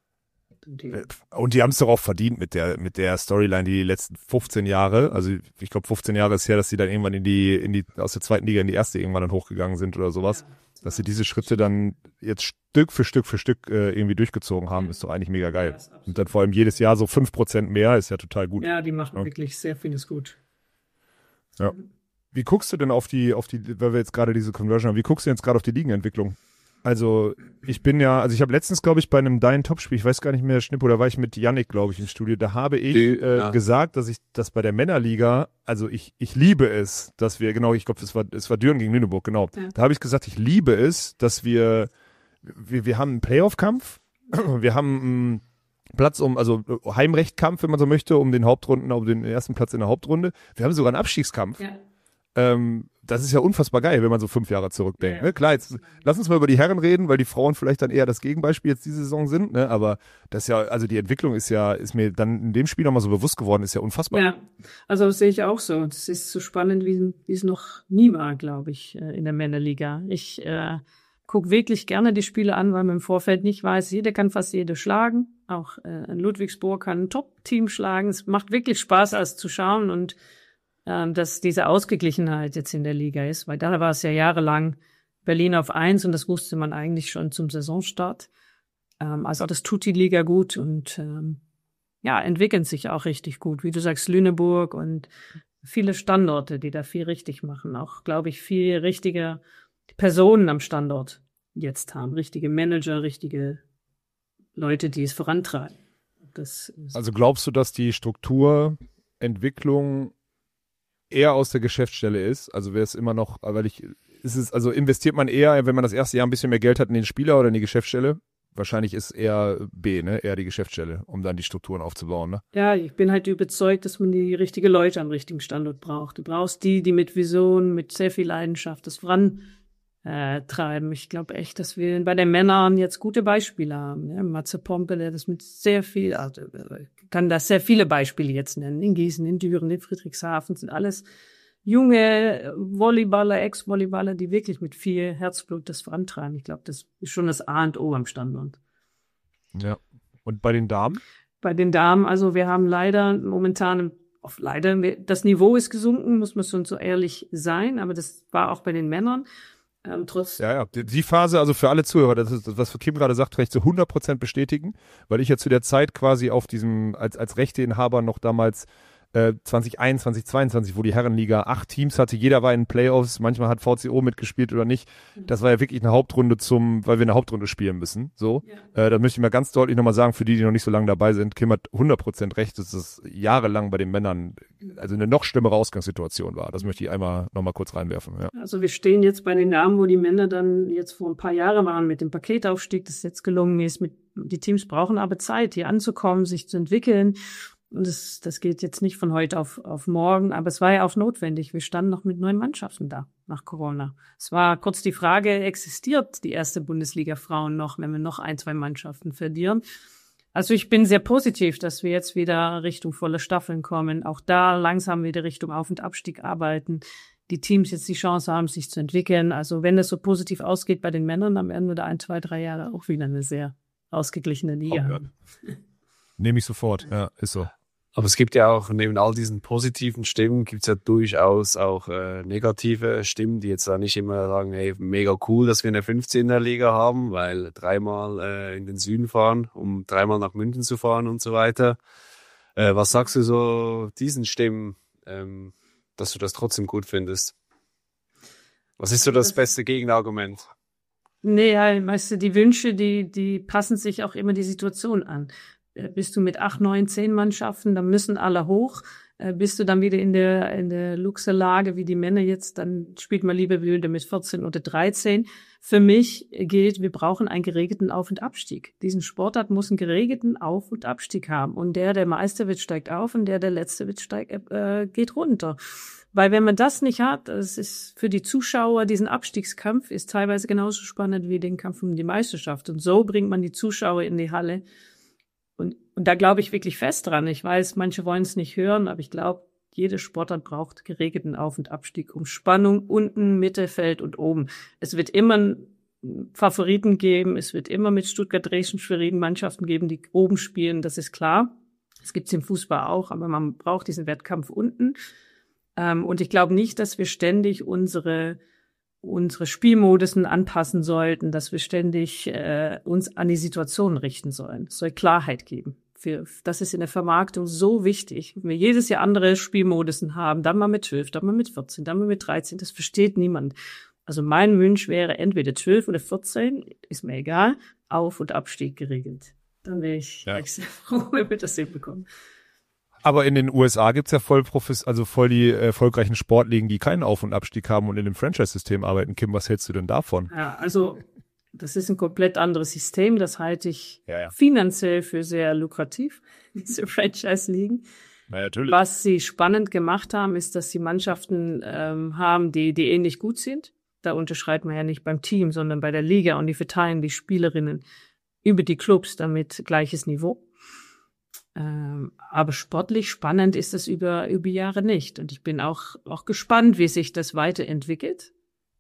Und die haben es doch auch verdient mit der Storyline die letzten 15 Jahre. Also ich glaube 15 Jahre ist her, dass sie dann irgendwann aus der zweiten Liga in die erste irgendwann dann hochgegangen sind oder sowas. Ja. Dass sie diese Schritte dann jetzt Stück für Stück irgendwie durchgezogen haben, ist doch eigentlich mega geil. Ja, und dann vor allem jedes Jahr so 5% mehr, ist ja total gut. Ja, die machen wirklich sehr vieles gut. Ja. Wie guckst du denn auf die, weil wir jetzt gerade diese Conversion haben, wie guckst du jetzt gerade auf die Ligenentwicklung? Also ich habe letztens, glaube ich, bei einem Dein Top-Spiel, ich weiß gar nicht mehr, Schnippo, da war ich mit Yannick, glaube ich, im Studio, da habe ich gesagt, dass bei der Männerliga, also ich liebe es, dass wir, genau, ich glaube, es war Düren gegen Lüneburg, genau. Ja. Da habe ich gesagt, ich liebe es, dass wir haben einen Playoff-Kampf, wir haben einen Platz also Heimrechtkampf, wenn man so möchte, um den ersten Platz in der Hauptrunde. Wir haben sogar einen Abstiegskampf. Ja. Das ist ja unfassbar geil, wenn man so 5 Jahre zurückdenkt. Ne? Klar, jetzt lass uns mal über die Herren reden, weil die Frauen vielleicht dann eher das Gegenbeispiel jetzt diese Saison sind. Ne? Aber das ist ja, also die Entwicklung ist mir dann in dem Spiel nochmal so bewusst geworden, ist ja unfassbar. Ja, also das sehe ich auch so. Das ist so spannend, wie es noch nie war, glaube ich, in der Männerliga. Ich gucke wirklich gerne die Spiele an, weil man im Vorfeld nicht weiß, jeder kann fast jede schlagen. Auch Ludwigsburg kann ein Top-Team schlagen. Es macht wirklich Spaß, als zu schauen und dass diese Ausgeglichenheit jetzt in der Liga ist, weil da war es ja jahrelang Berlin auf 1 und das wusste man eigentlich schon zum Saisonstart. Also das tut die Liga gut und entwickeln sich auch richtig gut. Wie du sagst, Lüneburg und viele Standorte, die da viel richtig machen. Auch, glaube ich, viel richtige Personen am Standort jetzt haben. Richtige Manager, richtige Leute, die es vorantreiben. Also glaubst du, dass die Strukturentwicklung eher aus der Geschäftsstelle ist, also wäre es immer noch, also investiert man eher, wenn man das erste Jahr ein bisschen mehr Geld hat in den Spieler oder in die Geschäftsstelle? Wahrscheinlich ist eher B, ne, eher die Geschäftsstelle, um dann die Strukturen aufzubauen, ne? Ja, ich bin halt überzeugt, dass man die richtigen Leute am richtigen Standort braucht. Du brauchst die mit Vision, mit sehr viel Leidenschaft das vorantreiben. Ich glaube echt, dass wir bei den Männern jetzt gute Beispiele haben. Ja, Matze Pompe, der das mit sehr viel, also kann da sehr viele Beispiele jetzt nennen. In Gießen, in Düren, in Friedrichshafen sind alles junge Volleyballer, Ex-Volleyballer, die wirklich mit viel Herzblut das vorantreiben. Ich glaube, das ist schon das A und O am Standort. Ja. Und bei den Damen? Bei den Damen, also wir haben leider momentan, das Niveau ist gesunken, muss man schon so ehrlich sein, aber das war auch bei den Männern. Ja, die Phase, also für alle Zuhörer, das ist das, was Kim gerade sagt, kann ich zu 100% bestätigen, weil ich ja zu der Zeit quasi auf diesem, als Rechteinhaber noch damals 2021, 2022, wo die Herrenliga 8 Teams hatte, jeder war in den Playoffs, manchmal hat VCO mitgespielt oder nicht. Das war ja wirklich eine Hauptrunde weil wir eine Hauptrunde spielen müssen. So, da möchte ich mal ganz deutlich nochmal sagen, für die noch nicht so lange dabei sind, Kim hat 100% recht, dass es jahrelang bei den Männern also eine noch schlimmere Ausgangssituation war. Das möchte ich einmal nochmal kurz reinwerfen. Ja. Also wir stehen jetzt bei den Damen, wo die Männer dann jetzt vor ein paar Jahren waren mit dem Paketaufstieg, das jetzt gelungen ist. Die Teams brauchen aber Zeit, hier anzukommen, sich zu entwickeln. Und das geht jetzt nicht von heute auf morgen, aber es war ja auch notwendig. Wir standen noch mit 9 Mannschaften da nach Corona. Es war kurz die Frage, existiert die erste Bundesliga Frauen noch, wenn wir noch 1, 2 Mannschaften verlieren? Also ich bin sehr positiv, dass wir jetzt wieder Richtung volle Staffeln kommen. Auch da langsam wieder Richtung Auf- und Abstieg arbeiten. Die Teams jetzt die Chance haben, sich zu entwickeln. Also wenn es so positiv ausgeht bei den Männern, dann werden wir da 1, 2, 3 Jahre auch wieder eine sehr ausgeglichene Liga haben. Nehme ich sofort, ja, ist so. Aber es gibt ja auch, neben all diesen positiven Stimmen, gibt's ja durchaus auch negative Stimmen, die jetzt da nicht immer sagen, hey, mega cool, dass wir eine 15er Liga haben, weil 3-mal in den Süden fahren, um 3-mal nach München zu fahren und so weiter. Was sagst du so diesen Stimmen, dass du das trotzdem gut findest? Was ist so das beste Gegenargument? Nee, ja, weißt du, die Wünsche, die passen sich auch immer die Situation an. Bist du mit 8, 9, 10 Mannschaften, dann müssen alle hoch. Bist du dann wieder in der Luxemlage wie die Männer jetzt, dann spielt man lieber wieder mit 14 oder 13. Für mich gilt, wir brauchen einen geregelten Auf- und Abstieg. Diesen Sportart muss einen geregelten Auf- und Abstieg haben. Und der Meister wird, steigt auf und der Letzte wird, geht runter. Weil wenn man das nicht hat, das ist für die Zuschauer, diesen Abstiegskampf ist teilweise genauso spannend wie den Kampf um die Meisterschaft. Und so bringt man die Zuschauer in die Halle. Und da glaube ich wirklich fest dran. Ich weiß, manche wollen es nicht hören, aber ich glaube, jede Sportart braucht geregelten Auf- und Abstieg, um Spannung unten, Mittelfeld und oben. Es wird immer einen Favoriten geben, es wird immer mit Stuttgart, Dresden, Schwerin Mannschaften geben, die oben spielen, das ist klar. Das gibt's im Fußball auch, aber man braucht diesen Wettkampf unten. Und ich glaube nicht, dass wir ständig unsere Spielmodusen anpassen sollten, dass wir ständig uns an die Situation richten sollen. Es soll Klarheit geben. Das ist in der Vermarktung so wichtig. Wenn wir jedes Jahr andere Spielmodusen haben, dann mal mit 12, dann mal mit 14, dann mal mit 13, das versteht niemand. Also mein Wunsch wäre entweder 12 oder 14, ist mir egal, Auf- und Abstieg geregelt. Dann wäre ich sehr froh, wenn wir das hinbekommen. Aber in den USA gibt's ja voll die erfolgreichen Sportligen, die keinen Auf- und Abstieg haben und in dem Franchise-System arbeiten. Kim, was hältst du denn davon? Ja, also das ist ein komplett anderes System. Das halte ich finanziell für sehr lukrativ, diese Franchise-Ligen. Na, natürlich. Was sie spannend gemacht haben, ist, dass sie Mannschaften haben, die ähnlich gut sind. Da unterschreitet man ja nicht beim Team, sondern bei der Liga, und die verteilen die Spielerinnen über die Clubs, damit gleiches Niveau. Aber sportlich spannend ist es über Jahre nicht. Und ich bin auch gespannt, wie sich das weiterentwickelt.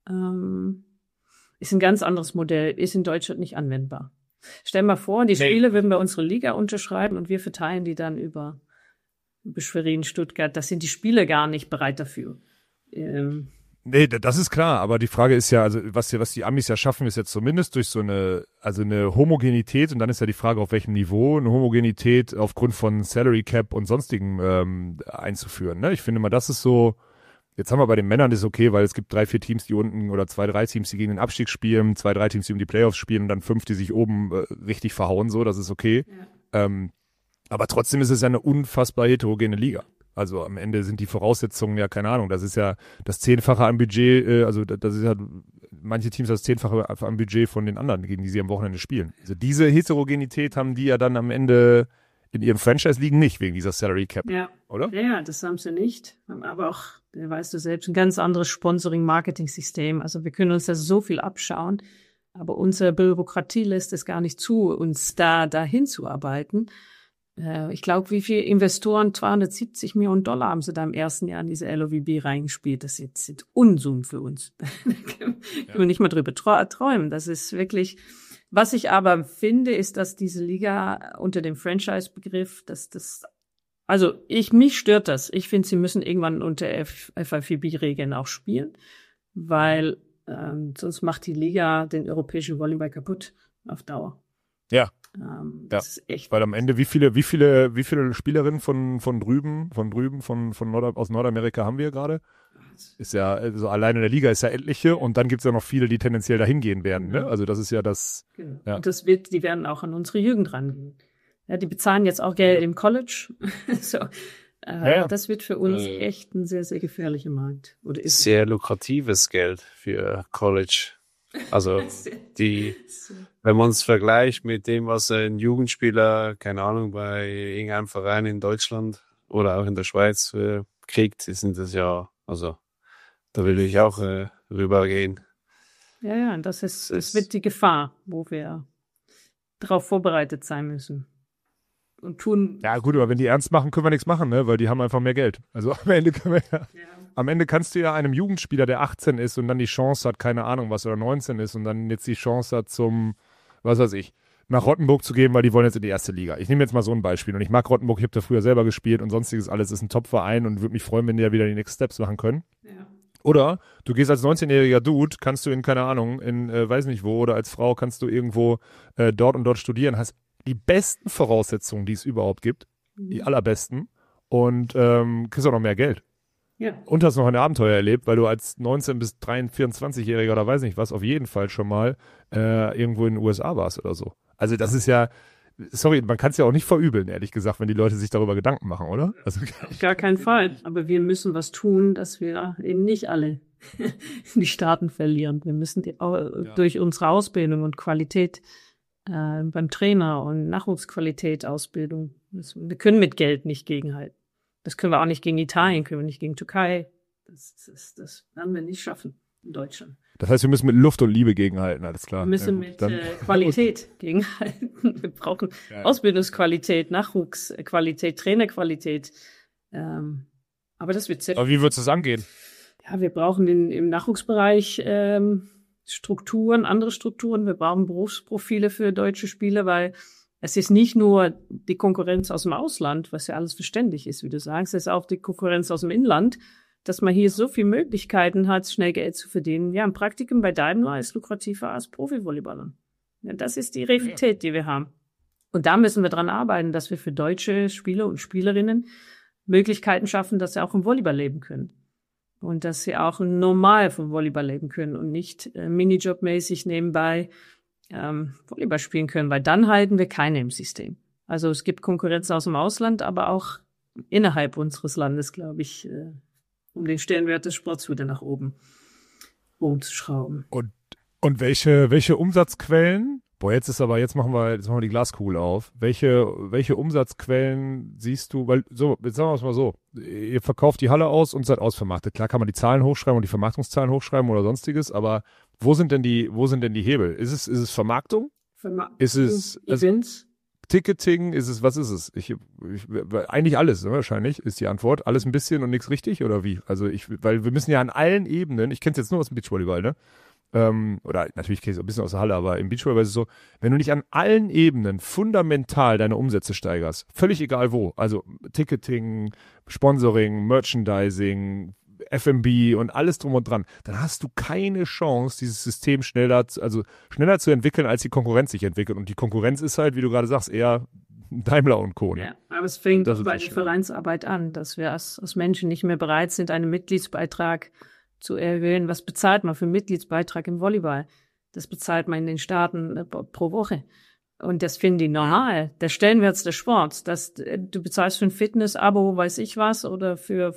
Ist ein ganz anderes Modell, ist in Deutschland nicht anwendbar. Stell mal vor, die Spiele würden bei unserer Liga unterschreiben und wir verteilen die dann über Schwerin, Stuttgart. Das sind die Spieler gar nicht bereit dafür. Nee, das ist klar, aber die Frage ist ja, also was die Amis ja schaffen, ist jetzt zumindest durch so eine Homogenität, und dann ist ja die Frage, auf welchem Niveau eine Homogenität aufgrund von Salary Cap und sonstigen einzuführen. Ne? Ich finde mal, das ist so, jetzt haben wir bei den Männern, das ist okay, weil es gibt 3, 4 Teams, die unten, oder 2, 3 Teams, die gegen den Abstieg spielen, 2, 3 Teams, die um die Playoffs spielen und dann 5, die sich oben richtig verhauen, so, das ist okay. Ja. Aber trotzdem ist es ja eine unfassbar heterogene Liga. Also am Ende sind die Voraussetzungen ja, keine Ahnung, das ist ja das 10-fache am Budget, also das ist ja, manche Teams das 10-fache am Budget von den anderen, gegen die sie am Wochenende spielen. Also diese Heterogenität haben die ja dann am Ende in ihrem Franchise-Ligen nicht, wegen dieser Salary Cap, oder? Ja, das haben sie nicht. Aber auch, weißt du selbst, ein ganz anderes Sponsoring-Marketing-System. Also wir können uns da so viel abschauen, aber unsere Bürokratie lässt es gar nicht zu, uns dahin zu arbeiten. Ich glaube, wie viele Investoren, $270 Millionen haben sie da im ersten Jahr in diese LOVB reingespielt. Das sind Unsummen für uns. Da können wir nicht mal drüber träumen. Das ist wirklich, was ich aber finde, ist, dass diese Liga unter dem Franchise-Begriff, mich stört das. Ich finde, sie müssen irgendwann unter FIVB-Regeln auch spielen, weil sonst macht die Liga den europäischen Volleyball kaputt auf Dauer. Ja. Das ist echt. Weil am Ende, wie viele Spielerinnen von drüben, aus Nordamerika haben wir gerade? Ist ja, also alleine in der Liga ist ja etliche und dann gibt's ja noch viele, die tendenziell dahin gehen werden, ne? Also das ist ja das. Genau. Ja. Und die werden auch an unsere Jugend rangehen. Ja, die bezahlen jetzt auch Geld im College. So. Das wird für uns echt ein sehr, sehr gefährlicher Markt. Oder ist sehr lukratives Geld für College. Also wenn man es vergleicht mit dem, was ein Jugendspieler, keine Ahnung, bei irgendeinem Verein in Deutschland oder auch in der Schweiz kriegt, sind das ja, also da will ich auch rübergehen. Ja, das wird die Gefahr, wo wir darauf vorbereitet sein müssen. Und tun. Ja gut, aber wenn die ernst machen, können wir nichts machen, ne? Weil die haben einfach mehr Geld. Also am Ende kannst du ja einem Jugendspieler, der 18 ist und dann die Chance hat, keine Ahnung was, oder 19 ist und dann jetzt die Chance hat nach Rottenburg zu gehen, weil die wollen jetzt in die erste Liga. Ich nehme jetzt mal so ein Beispiel und ich mag Rottenburg, ich habe da früher selber gespielt und sonstiges alles, ist ein Top-Verein und würde mich freuen, wenn die ja wieder die Next Steps machen können. Ja. Oder du gehst als 19-jähriger Dude, kannst du in, keine Ahnung, in weiß nicht wo, oder als Frau kannst du irgendwo dort und dort studieren, hast die besten Voraussetzungen, die es überhaupt gibt, die allerbesten und kriegst auch noch mehr Geld. Ja. Und hast noch ein Abenteuer erlebt, weil du als 19- bis 24-Jähriger oder weiß nicht was, auf jeden Fall schon mal irgendwo in den USA warst oder so. Also das ist ja, sorry, man kann es ja auch nicht verübeln, ehrlich gesagt, wenn die Leute sich darüber Gedanken machen, oder? Also, auf gar keinen Fall. Aber wir müssen was tun, dass wir eben nicht alle die Staaten verlieren. Wir müssen durch unsere Ausbildung und Qualität beim Trainer und Nachwuchsqualität, Ausbildung. Wir können mit Geld nicht gegenhalten. Das können wir auch nicht gegen Italien, können wir nicht gegen Türkei. Das werden wir nicht schaffen in Deutschland. Das heißt, wir müssen mit Luft und Liebe gegenhalten, alles klar. Wir müssen mit Qualität gegenhalten. Wir brauchen Ausbildungsqualität, Nachwuchsqualität, Trainerqualität. Aber das wird sehr. Aber wie würdest du das angehen? Ja, wir brauchen im Nachwuchsbereich Strukturen, andere Strukturen. Wir brauchen Berufsprofile für deutsche Spieler, weil es ist nicht nur die Konkurrenz aus dem Ausland, was ja alles verständlich ist, wie du sagst, es ist auch die Konkurrenz aus dem Inland, dass man hier so viele Möglichkeiten hat, schnell Geld zu verdienen. Ja, ein Praktikum bei Daimler ist lukrativer als Profivolleyballern. Ja, das ist die Realität, die wir haben. Und da müssen wir dran arbeiten, dass wir für deutsche Spieler und Spielerinnen Möglichkeiten schaffen, dass sie auch im Volleyball leben können. Und dass sie auch normal vom Volleyball leben können und nicht minijobmäßig nebenbei Volleyball spielen können, weil dann halten wir keine im System. Also es gibt Konkurrenz aus dem Ausland, aber auch innerhalb unseres Landes, glaube ich, um den Stellenwert des Sports wieder nach oben umzuschrauben. Und welche Umsatzquellen? Jetzt machen wir die Glaskugel auf. Welche Umsatzquellen siehst du? Weil, so, jetzt sagen wir es mal so. Ihr verkauft die Halle aus und seid ausvermarktet. Klar kann man die Zahlen hochschreiben und die Vermarktungszahlen hochschreiben oder sonstiges, aber wo sind denn die Hebel? Ist es Vermarktung? Ist es Events? Ticketing? Was ist es? Eigentlich alles, ne, wahrscheinlich, ist die Antwort. Alles ein bisschen und nichts richtig, oder wie? Also weil wir müssen ja an allen Ebenen, ich kenne es jetzt nur aus dem Beachvolleyball, ne? Oder natürlich kenne ich es ein bisschen aus der Halle, aber im Beachvolleyball ist es so, wenn du nicht an allen Ebenen fundamental deine Umsätze steigerst, völlig egal wo, also Ticketing, Sponsoring, Merchandising, F&B und alles drum und dran, dann hast du keine Chance, dieses System schneller zu entwickeln, als die Konkurrenz sich entwickelt. Und die Konkurrenz ist halt, wie du gerade sagst, eher Daimler und Co. Ne? Ja, aber es fängt bei der Vereinsarbeit an, dass wir als Menschen nicht mehr bereit sind, einen Mitgliedsbeitrag zu erhöhen. Was bezahlt man für einen Mitgliedsbeitrag im Volleyball? Das bezahlt man in den Staaten pro Woche. Und das finden die normal. Der Stellenwert des Sports, dass du bezahlst für ein Fitness-Abo, weiß ich was, oder für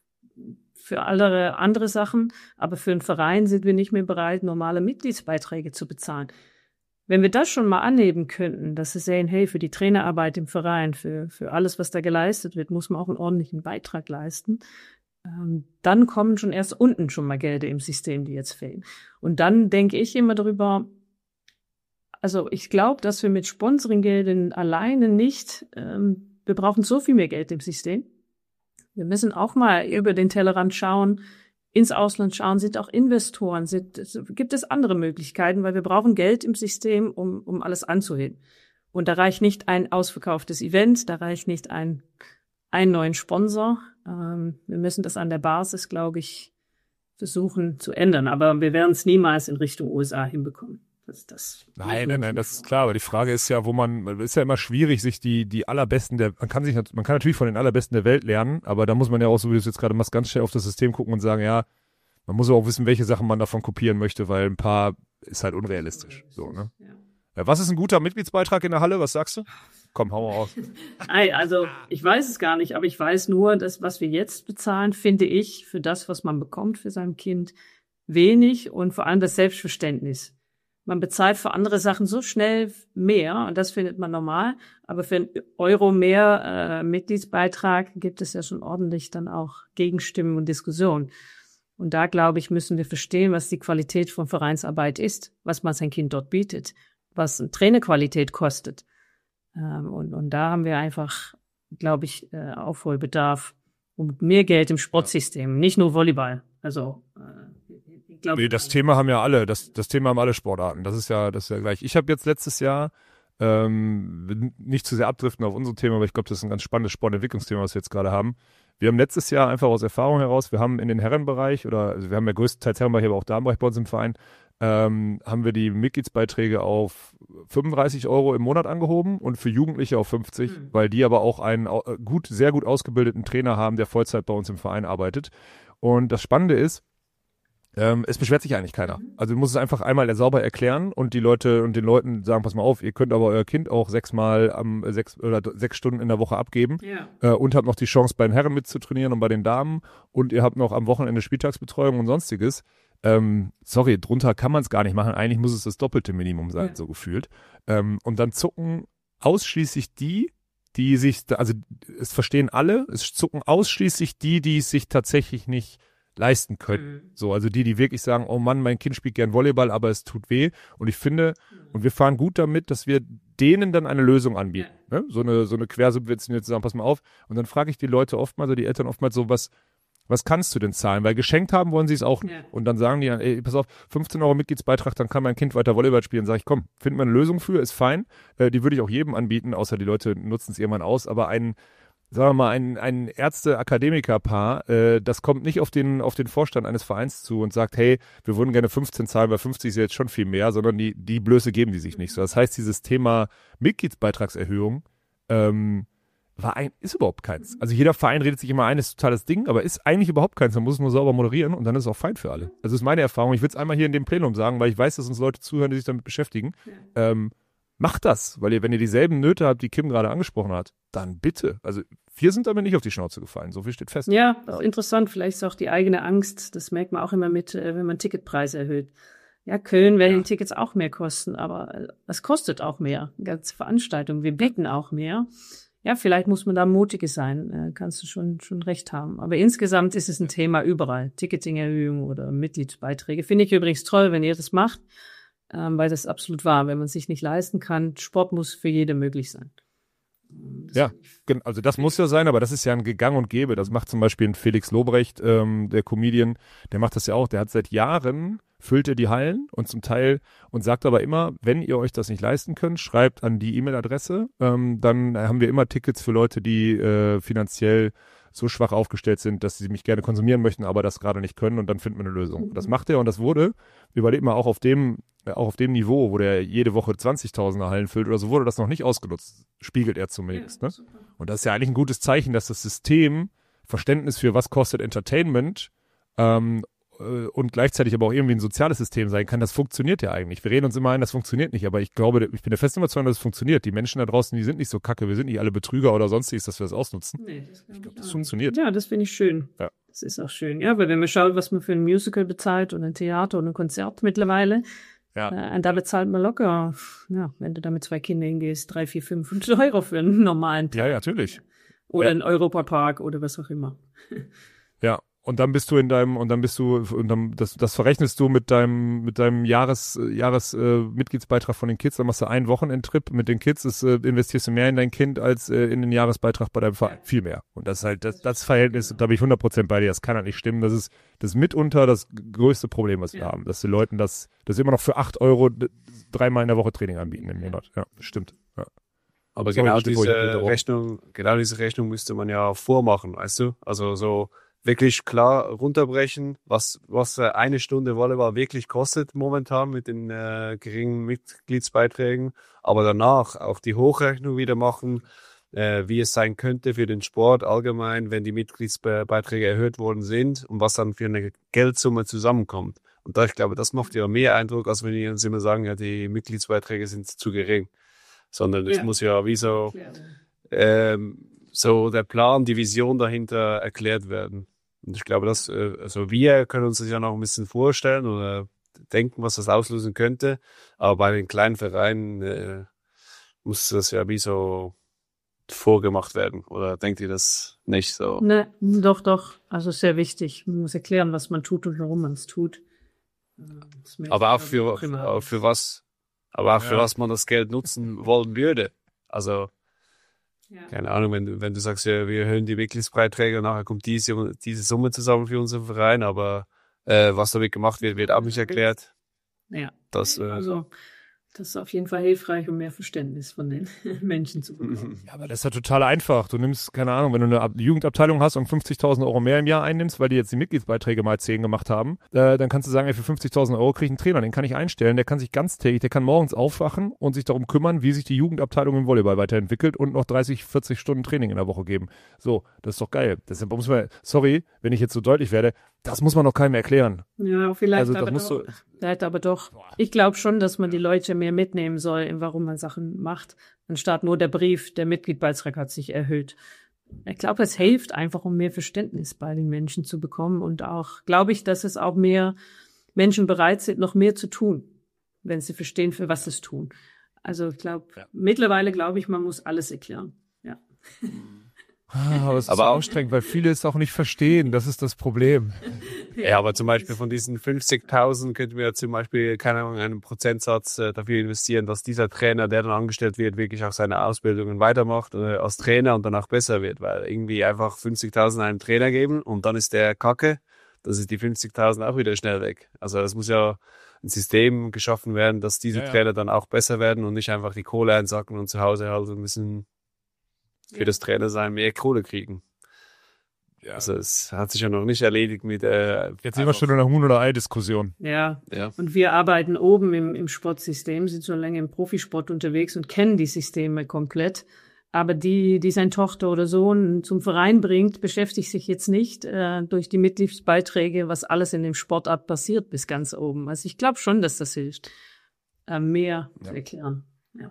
andere Sachen. Aber für einen Verein sind wir nicht mehr bereit, normale Mitgliedsbeiträge zu bezahlen. Wenn wir das schon mal anheben könnten, dass sie sehen, hey, für die Trainerarbeit im Verein, für alles, was da geleistet wird, muss man auch einen ordentlichen Beitrag leisten. Dann kommen schon erst unten schon mal Gelder im System, die jetzt fehlen. Und dann denke ich immer darüber, Also ich glaube, dass wir mit Sponsoringgeldern alleine nicht, wir brauchen so viel mehr Geld im System. Wir müssen auch mal über den Tellerrand schauen, ins Ausland schauen, sind auch Investoren, gibt es andere Möglichkeiten, weil wir brauchen Geld im System, um alles anzuheben. Und da reicht nicht ein ausverkauftes Event, da reicht nicht ein neuen Sponsor. Wir müssen das an der Basis, glaube ich, versuchen zu ändern. Aber wir werden es niemals in Richtung USA hinbekommen. Nein, das ist klar. Aber die Frage ist ja, ist ja immer schwierig, sich die allerbesten man kann natürlich von den allerbesten der Welt lernen, aber da muss man ja auch, so wie du es jetzt gerade machst, ganz schnell auf das System gucken und sagen, ja, man muss auch wissen, welche Sachen man davon kopieren möchte, weil ein paar ist halt unrealistisch. So, ne? Ja. Was ist ein guter Mitgliedsbeitrag in der Halle? Was sagst du? Komm, hau mal raus. Also, ich weiß es gar nicht, aber ich weiß nur, dass was wir jetzt bezahlen, finde ich, für das, was man bekommt für sein Kind, wenig und vor allem das Selbstverständnis. Man bezahlt für andere Sachen so schnell mehr und das findet man normal, aber für einen Euro mehr Mitgliedsbeitrag gibt es ja schon ordentlich dann auch Gegenstimmen und Diskussionen. Und da, glaube ich, müssen wir verstehen, was die Qualität von Vereinsarbeit ist, was man sein Kind dort bietet, was eine Trainerqualität kostet. Und da haben wir einfach, glaube ich, Aufholbedarf und mehr Geld im Sportsystem, nicht nur Volleyball. Also das Thema haben ja alle, das Thema haben alle Sportarten. Das ist ja gleich. Ich habe jetzt letztes Jahr, nicht zu sehr abdriften auf unser Thema, aber ich glaube, das ist ein ganz spannendes Sportentwicklungsthema, was wir jetzt gerade haben. Wir haben letztes Jahr einfach aus Erfahrung heraus, wir haben in den Herrenbereich also wir haben ja größtenteils Herrenbereich, aber auch Damenbereich bei uns im Verein, haben wir die Mitgliedsbeiträge auf 35 € im Monat angehoben und für Jugendliche auf 50, weil die aber auch einen sehr gut ausgebildeten Trainer haben, der Vollzeit bei uns im Verein arbeitet. Und das Spannende ist, es beschwert sich eigentlich keiner. Also du musst es einfach einmal sauber erklären und den Leuten sagen, pass mal auf, ihr könnt aber euer Kind auch 6 Stunden in der Woche abgeben und habt noch die Chance, bei den Herren mitzutrainieren und bei den Damen und ihr habt noch am Wochenende Spieltagsbetreuung und sonstiges. Sorry, drunter kann man es gar nicht machen. Eigentlich muss es das doppelte Minimum sein, so gefühlt. Und dann zucken ausschließlich die sich, also es verstehen alle, es zucken ausschließlich die es sich tatsächlich nicht leisten können. So, also die wirklich sagen, oh Mann, mein Kind spielt gern Volleyball, aber es tut weh. Und ich finde, und wir fahren gut damit, dass wir denen dann eine Lösung anbieten. Ne? So eine Quersubvention zu sagen, pass mal auf. Und dann frage ich die Leute oftmals, oder die Eltern oftmals so, was kannst du denn zahlen? Weil geschenkt haben wollen sie es auch nicht. Ja. Und dann sagen die, ey, pass auf, 15 € Mitgliedsbeitrag, dann kann mein Kind weiter Volleyball spielen. Sag ich, komm, finden wir eine Lösung für, ist fein. Die würde ich auch jedem anbieten, außer die Leute nutzen es irgendwann aus. Aber sagen wir mal, ein Ärzte-Akademiker-Paar, das kommt nicht auf den Vorstand eines Vereins zu und sagt, hey, wir würden gerne 15 zahlen, weil 50 ist jetzt schon viel mehr, sondern die Blöße geben die sich nicht. So, das heißt, dieses Thema Mitgliedsbeitragserhöhung ist überhaupt keins. Also jeder Verein redet sich immer ein, ist totales Ding, aber ist eigentlich überhaupt keins. Man muss es nur sauber moderieren und dann ist es auch fein für alle. Also das ist meine Erfahrung. Ich will es einmal hier in dem Plenum sagen, weil ich weiß, dass uns Leute zuhören, die sich damit beschäftigen. Ja. Macht das, weil wenn ihr dieselben Nöte habt, die Kim gerade angesprochen hat, dann bitte. Also wir sind damit nicht auf die Schnauze gefallen, so viel steht fest. Ja, auch interessant, vielleicht ist auch die eigene Angst, das merkt man auch immer mit, wenn man Ticketpreise erhöht. Ja, Köln werden die Tickets auch mehr kosten, aber es kostet auch mehr, ganze Veranstaltungen, wir bieten auch mehr. Ja, vielleicht muss man da mutiger sein, kannst du schon recht haben. Aber insgesamt ist es ein Thema überall, Ticketing-Erhöhung oder Mitgliedsbeiträge. Finde ich übrigens toll, wenn ihr das macht. Weil das absolut wahr, wenn man sich nicht leisten kann, Sport muss für jede möglich sein. Ja, also das muss ja sein, aber das ist ja ein Gang und Gäbe. Das macht zum Beispiel ein Felix Lobrecht, der Comedian, der macht das ja auch. Der hat seit Jahren, füllt er die Hallen und zum Teil und sagt aber immer, wenn ihr euch das nicht leisten könnt, schreibt an die E-Mail-Adresse. Dann haben wir immer Tickets für Leute, die finanziell so schwach aufgestellt sind, dass sie mich gerne konsumieren möchten, aber das gerade nicht können und dann finden wir eine Lösung. Das macht er und das wurde, überlegt mal, auch auf dem Niveau, wo der jede Woche 20.000er Hallen füllt oder so, wurde das noch nicht ausgenutzt, spiegelt er zumindest. Ne? Und das ist ja eigentlich ein gutes Zeichen, dass das System Verständnis für was kostet Entertainment und gleichzeitig aber auch irgendwie ein soziales System sein kann. Das funktioniert ja eigentlich. Wir reden uns immer ein, das funktioniert nicht, aber ich glaube, ich bin der festen Überzeugung, dass es funktioniert. Die Menschen da draußen, die sind nicht so kacke, wir sind nicht alle Betrüger oder sonstiges, dass wir das ausnutzen. Nee, ich glaube, das funktioniert. Ja, das finde ich schön. Ja. Das ist auch schön. Ja, weil wenn man schaut, was man für ein Musical bezahlt und ein Theater und ein Konzert mittlerweile, und da bezahlt man locker, ja, wenn du da mit 2 Kindern hingehst, 3, 4, 5, 5 € für einen normalen Tag. Ja, natürlich. Oder einen Europapark oder was auch immer. Ja. Und dann bist du das verrechnest du mit deinem Mitgliedsbeitrag von den Kids, dann machst du einen Wochenendtrip mit den Kids, investierst du mehr in dein Kind als in den Jahresbeitrag bei deinem Verein. Viel mehr. Und das ist halt das Verhältnis, da bin ich 100% bei dir, das kann halt nicht stimmen. Das ist mitunter das größte Problem, was wir haben, dass die Leuten das immer noch für 8 Euro 3-mal in der Woche Training anbieten im Monat. Ja, stimmt. Ja. Aber genau diese Rechnung müsste man ja vormachen, weißt du? Also so wirklich klar runterbrechen, was eine Stunde Volleyball wirklich kostet momentan mit den geringen Mitgliedsbeiträgen, aber danach auch die Hochrechnung wieder machen, wie es sein könnte für den Sport allgemein, wenn die Mitgliedsbeiträge erhöht worden sind und was dann für eine Geldsumme zusammenkommt. Und ich glaube, das macht ja mehr Eindruck, als wenn die uns immer sagen, ja, die Mitgliedsbeiträge sind zu gering. Sondern es muss ja wie so der Plan, die Vision dahinter erklärt werden. Und ich glaube, also wir können uns das ja noch ein bisschen vorstellen oder denken, was das auslösen könnte. Aber bei den kleinen Vereinen muss das ja wie so vorgemacht werden. Oder denkt ihr das nicht so? Ne, doch. Also sehr wichtig. Man muss erklären, was man tut und warum man es tut. Aber auch für was man das Geld nutzen wollen würde. Also, keine Ahnung, wenn du sagst, ja, wir erhöhen die Mitgliedsbeiträge und nachher kommt diese Summe zusammen für unseren Verein, aber was damit gemacht wird auch nicht erklärt. Ja, also das ist auf jeden Fall hilfreich, um mehr Verständnis von den Menschen zu bekommen. Ja, aber das ist ja total einfach. Du nimmst, keine Ahnung, wenn du eine Jugendabteilung hast und 50.000 Euro mehr im Jahr einnimmst, weil die jetzt die Mitgliedsbeiträge mal 10 gemacht haben, dann kannst du sagen, ey, für 50.000 Euro kriege ich einen Trainer, den kann ich einstellen, der kann sich ganztägig, der kann morgens aufwachen und sich darum kümmern, wie sich die Jugendabteilung im Volleyball weiterentwickelt und noch 30, 40 Stunden Training in der Woche geben. So, das ist doch geil. Deshalb muss man, sorry, wenn ich jetzt so deutlich werde, das muss man doch keinem erklären. Ja, vielleicht also, aber doch. Ich glaube schon, dass man die Leute mehr mitnehmen soll, warum man Sachen macht, anstatt nur der Brief, der Mitgliedsbeitrag hat sich erhöht. Ich glaube, es hilft einfach, um mehr Verständnis bei den Menschen zu bekommen und auch, glaube ich, dass es auch mehr Menschen bereit sind, noch mehr zu tun, wenn sie verstehen, für was sie es tun. Also ich glaube, mittlerweile glaube ich, man muss alles erklären. Ja. Aber es ist aber anstrengend, weil viele es auch nicht verstehen. Das ist das Problem. Ja, aber zum Beispiel von diesen 50.000 könnten wir zum Beispiel, keine Ahnung, einen Prozentsatz dafür investieren, dass dieser Trainer, der dann angestellt wird, wirklich auch seine Ausbildungen weitermacht als Trainer und danach besser wird. Weil irgendwie einfach 50.000 einem Trainer geben und dann ist der Kacke, das ist die 50.000 auch wieder schnell weg. Also es muss ja ein System geschaffen werden, dass diese Trainer dann auch besser werden und nicht einfach die Kohle einsacken und zu Hause halt ein bisschen für das Trainersein mehr Kohle kriegen. Ja. Also es hat sich ja noch nicht erledigt mit jetzt sind wir schon in einer Huhn- oder Ei-Diskussion. Ja. Und wir arbeiten oben im Sportsystem, sind schon länger im Profisport unterwegs und kennen die Systeme komplett. Aber die sein Tochter oder Sohn zum Verein bringt, beschäftigt sich jetzt nicht durch die Mitgliedsbeiträge, was alles in dem Sportart passiert, bis ganz oben. Also ich glaube schon, dass das hilft, mehr zu erklären. Ja.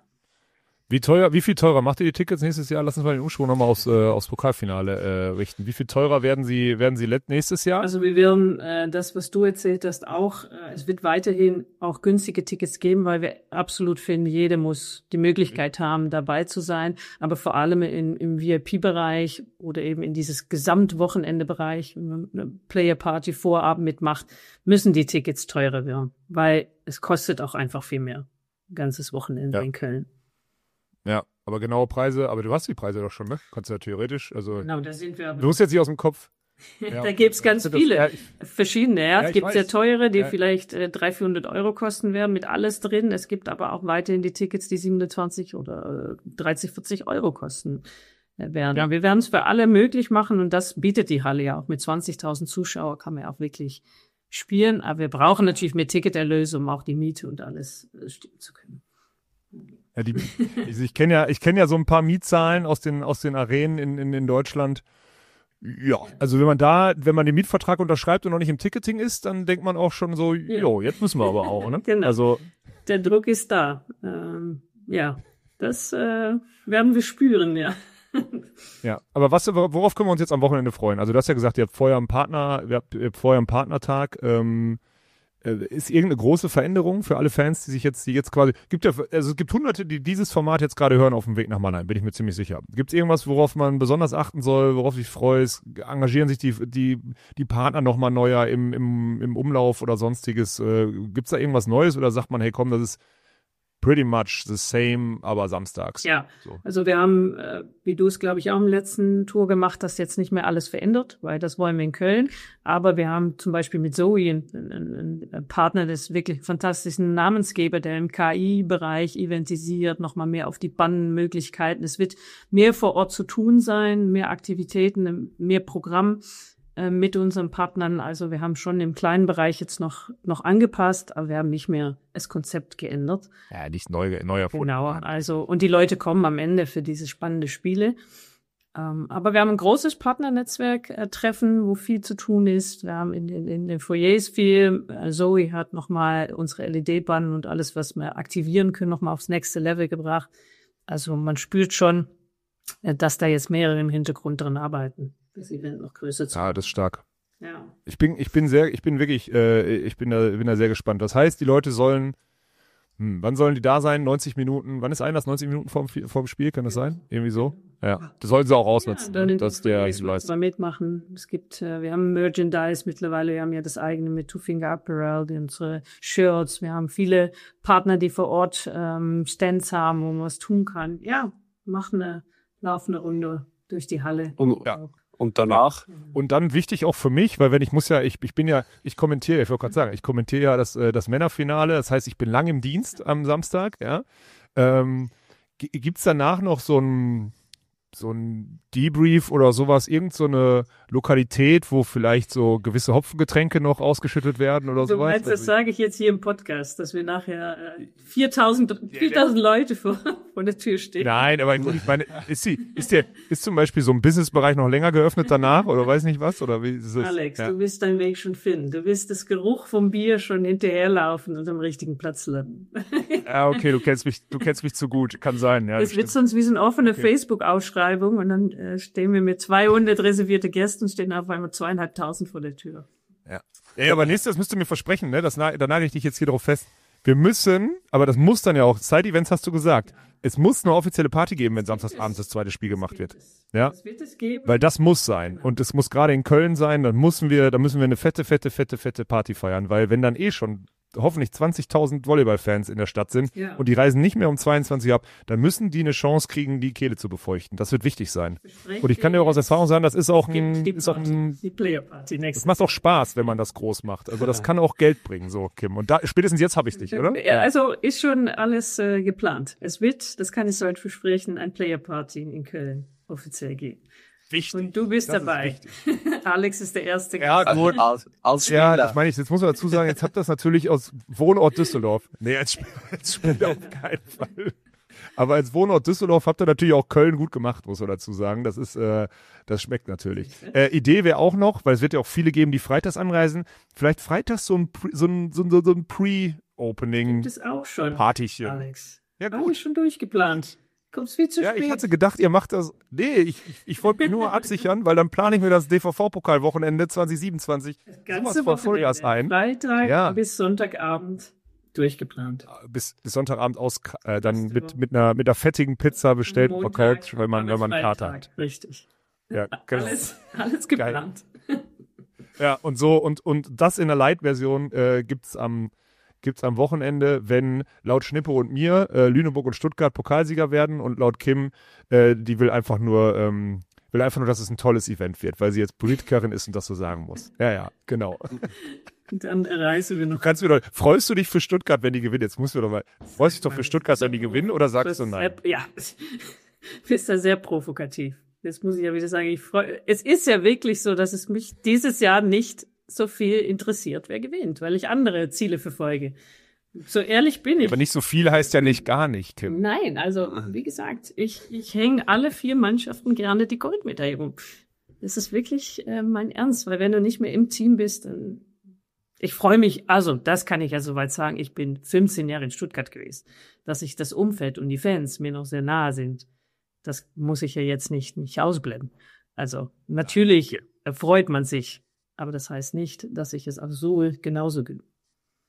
Wie viel teurer macht ihr die Tickets nächstes Jahr? Lass uns mal den Umschwung nochmal aufs Pokalfinale richten. Wie viel teurer werden sie nächstes Jahr? Also wir werden das, was du erzählt hast, auch, es wird weiterhin auch günstige Tickets geben, weil wir absolut finden, jeder muss die Möglichkeit haben, dabei zu sein. Aber vor allem im VIP-Bereich oder eben in dieses Gesamtwochenende-Bereich, wenn man eine Player-Party Vorabend mitmacht, müssen die Tickets teurer werden, weil es kostet auch einfach viel mehr. Ein ganzes Wochenende in Köln. Ja, aber genaue Preise, aber du hast die Preise doch schon, ne? Kannst du ja theoretisch, also. Genau, da sind wir aber. Du musst jetzt nicht aus dem Kopf. Da gibt's ganz viele verschiedene. Ja. Es gibt sehr teure, die vielleicht 300-400 Euro kosten werden, mit alles drin. Es gibt aber auch weiterhin die Tickets, die 27 oder 30-40 Euro kosten werden. Ja. Wir werden es für alle möglich machen und das bietet die Halle ja auch. Mit 20.000 Zuschauern kann man ja auch wirklich spielen. Aber wir brauchen natürlich mehr Ticketerlöse, um auch die Miete und alles stimmen zu können. Ja, ich kenne ja so ein paar Mietzahlen aus den Arenen in Deutschland. Ja, also wenn man den Mietvertrag unterschreibt und noch nicht im Ticketing ist, dann denkt man auch schon so, jetzt müssen wir aber auch, ne? Genau. Also der Druck ist da. Das werden wir spüren, ja. Ja, aber worauf können wir uns jetzt am Wochenende freuen? Also du hast ja gesagt, ihr habt vorher einen Partnertag. Ist irgendeine große Veränderung für alle Fans, die jetzt quasi, es gibt Hunderte, die dieses Format jetzt gerade hören auf dem Weg nach Mannheim, bin ich mir ziemlich sicher. Gibt es irgendwas, worauf man besonders achten soll, worauf ich freue? Engagieren sich die Partner nochmal neuer im Umlauf oder sonstiges? Gibt es da irgendwas Neues oder sagt man, hey komm, das ist pretty much the same, aber samstags? Ja, so. Also wir haben, wie du es, glaube ich, auch im letzten Tour gemacht hast, jetzt nicht mehr alles verändert, weil das wollen wir in Köln. Aber wir haben zum Beispiel mit Zoe einen Partner, des wirklich fantastischen Namensgeber, der im KI-Bereich eventisiert, nochmal mehr auf die Bannmöglichkeiten. Es wird mehr vor Ort zu tun sein, mehr Aktivitäten, mehr Programm mit unseren Partnern. Also wir haben schon im kleinen Bereich jetzt noch angepasst, aber wir haben nicht mehr das Konzept geändert. Ja, nicht neu erfunden. Genau, also und die Leute kommen am Ende für diese spannenden Spiele. Aber wir haben ein großes Partnernetzwerk-Treffen, wo viel zu tun ist. Wir haben in den Foyers viel. Zoe hat nochmal unsere LED-Bannen und alles, was wir aktivieren können, nochmal aufs nächste Level gebracht. Also man spürt schon, dass da jetzt mehrere im Hintergrund dran arbeiten, das Event noch größer zu machen. Ja, das ist stark. Ja. Ich bin da sehr gespannt. Das heißt, die Leute sollen, wann sollen die da sein? 90 Minuten, wann ist Einlass? 90 Minuten vorm Spiel, kann das sein? Irgendwie so? Ja, das sollen sie auch ausnutzen. Ja, dann das ist der Hinweis. Mal mitmachen. Es gibt, wir haben Merchandise mittlerweile, wir haben ja das eigene mit Two Finger Apparel, unsere Shirts. Wir haben viele Partner, die vor Ort Stands haben, wo man was tun kann. Ja, mach eine laufende Runde durch die Halle. Und danach? Und dann wichtig auch für mich, weil ich kommentiere ja das Männerfinale, das heißt, ich bin lang im Dienst am Samstag, ja. Gibt's danach noch so ein Debrief oder sowas, irgend so eine Lokalität, wo vielleicht so gewisse Hopfengetränke noch ausgeschüttet werden oder sowas? Du meinst, das sage ich jetzt hier im Podcast, dass wir nachher 4.000 Leute vor der Tür stehen? Nein, aber ich meine, ist zum Beispiel so ein Businessbereich noch länger geöffnet danach oder weiß nicht was? Oder wie ist es? Alex, du wirst deinen Weg schon finden. Du wirst das Geruch vom Bier schon hinterherlaufen und am richtigen Platz landen. Ja, okay, du kennst mich zu gut. Kann sein, ja. Das wird sonst wie so eine offene Facebook-Ausschreibung und dann stehen wir mit 200 reservierte Gästen, stehen auf einmal 2.500 vor der Tür. Ja, aber das müsst ihr mir versprechen, ne? Da nagel ich dich jetzt hier drauf fest. Wir müssen, aber das muss dann ja auch, Side-Events hast du gesagt, es muss eine offizielle Party geben, wenn samstagsabends das zweite Spiel gemacht wird. Ja? Das wird es geben. Weil das muss sein. Und es muss gerade in Köln sein, dann müssen wir eine fette Party feiern, weil wenn dann schon hoffentlich 20.000 Volleyballfans in der Stadt sind und die reisen nicht mehr um 22 ab, dann müssen die eine Chance kriegen, die Kehle zu befeuchten. Das wird wichtig sein. Und ich kann dir auch aus Erfahrung sagen, das ist auch die Player-Party das macht auch Spaß, wenn man das groß macht. Also das kann auch Geld bringen, so, Kim. Und spätestens jetzt habe ich dich, oder? Ja, also ist schon alles geplant. Es wird, das kann ich so versprechen, ein Player-Party in Köln offiziell geben. Wichtig. Und du bist dabei. Alex ist der erste. Ja, gut. Als Spieler. Ja, das meine ich. Jetzt muss man dazu sagen, jetzt habt ihr das natürlich aus Wohnort Düsseldorf. Nee, als Spieler auf keinen Fall. Aber als Wohnort Düsseldorf habt ihr natürlich auch Köln gut gemacht, muss man dazu sagen. Das schmeckt natürlich. Idee wäre auch noch, weil es wird ja auch viele geben, die freitags anreisen. Vielleicht freitags so ein Pre-Opening. Gibt es auch schon. Partychen. Alex. Ja, gut. Alles schon durchgeplant. Kommst viel zu spät. Ich hatte gedacht, ihr macht das. Nee, ich wollte mich nur absichern, weil dann plane ich mir das DVV-Pokalwochenende 2027 ganze vor Vollgas ein. Freitag bis Sonntagabend durchgeplant. Bis Sonntagabend dann mit einer fettigen Pizza bestellt und verkauft, wenn man Kater hat. Richtig. Ja, genau. Alles geplant. Ja, und so und das in der Light-Version gibt's am Wochenende, wenn laut Schnippe und mir Lüneburg und Stuttgart Pokalsieger werden und laut Kim, die will einfach nur, dass es ein tolles Event wird, weil sie jetzt Politikerin ist und das so sagen muss. Ja, genau. Und dann reisen wir noch. Freust du dich für Stuttgart, wenn die gewinnen? Jetzt musst du doch mal, freust du dich doch für Stuttgart, wenn die gewinnen oder sagst du nein? Ja, bist da sehr provokativ. Das muss ich ja wieder sagen. Es ist ja wirklich so, dass es mich dieses Jahr nicht so viel interessiert, wer gewinnt, weil ich andere Ziele verfolge. So ehrlich bin ich. Aber nicht so viel heißt ja nicht gar nicht, Kim. Nein, also wie gesagt, ich hänge alle 4 Mannschaften gerne die Goldmedaille um. Das ist wirklich mein Ernst, weil wenn du nicht mehr im Team bist, dann ich freue mich, also das kann ich ja soweit sagen, ich bin 15 Jahre in Stuttgart gewesen, dass sich das Umfeld und die Fans mir noch sehr nahe sind. Das muss ich ja jetzt nicht ausblenden. Also natürlich freut man sich, aber das heißt nicht, dass ich es auf Suhl genauso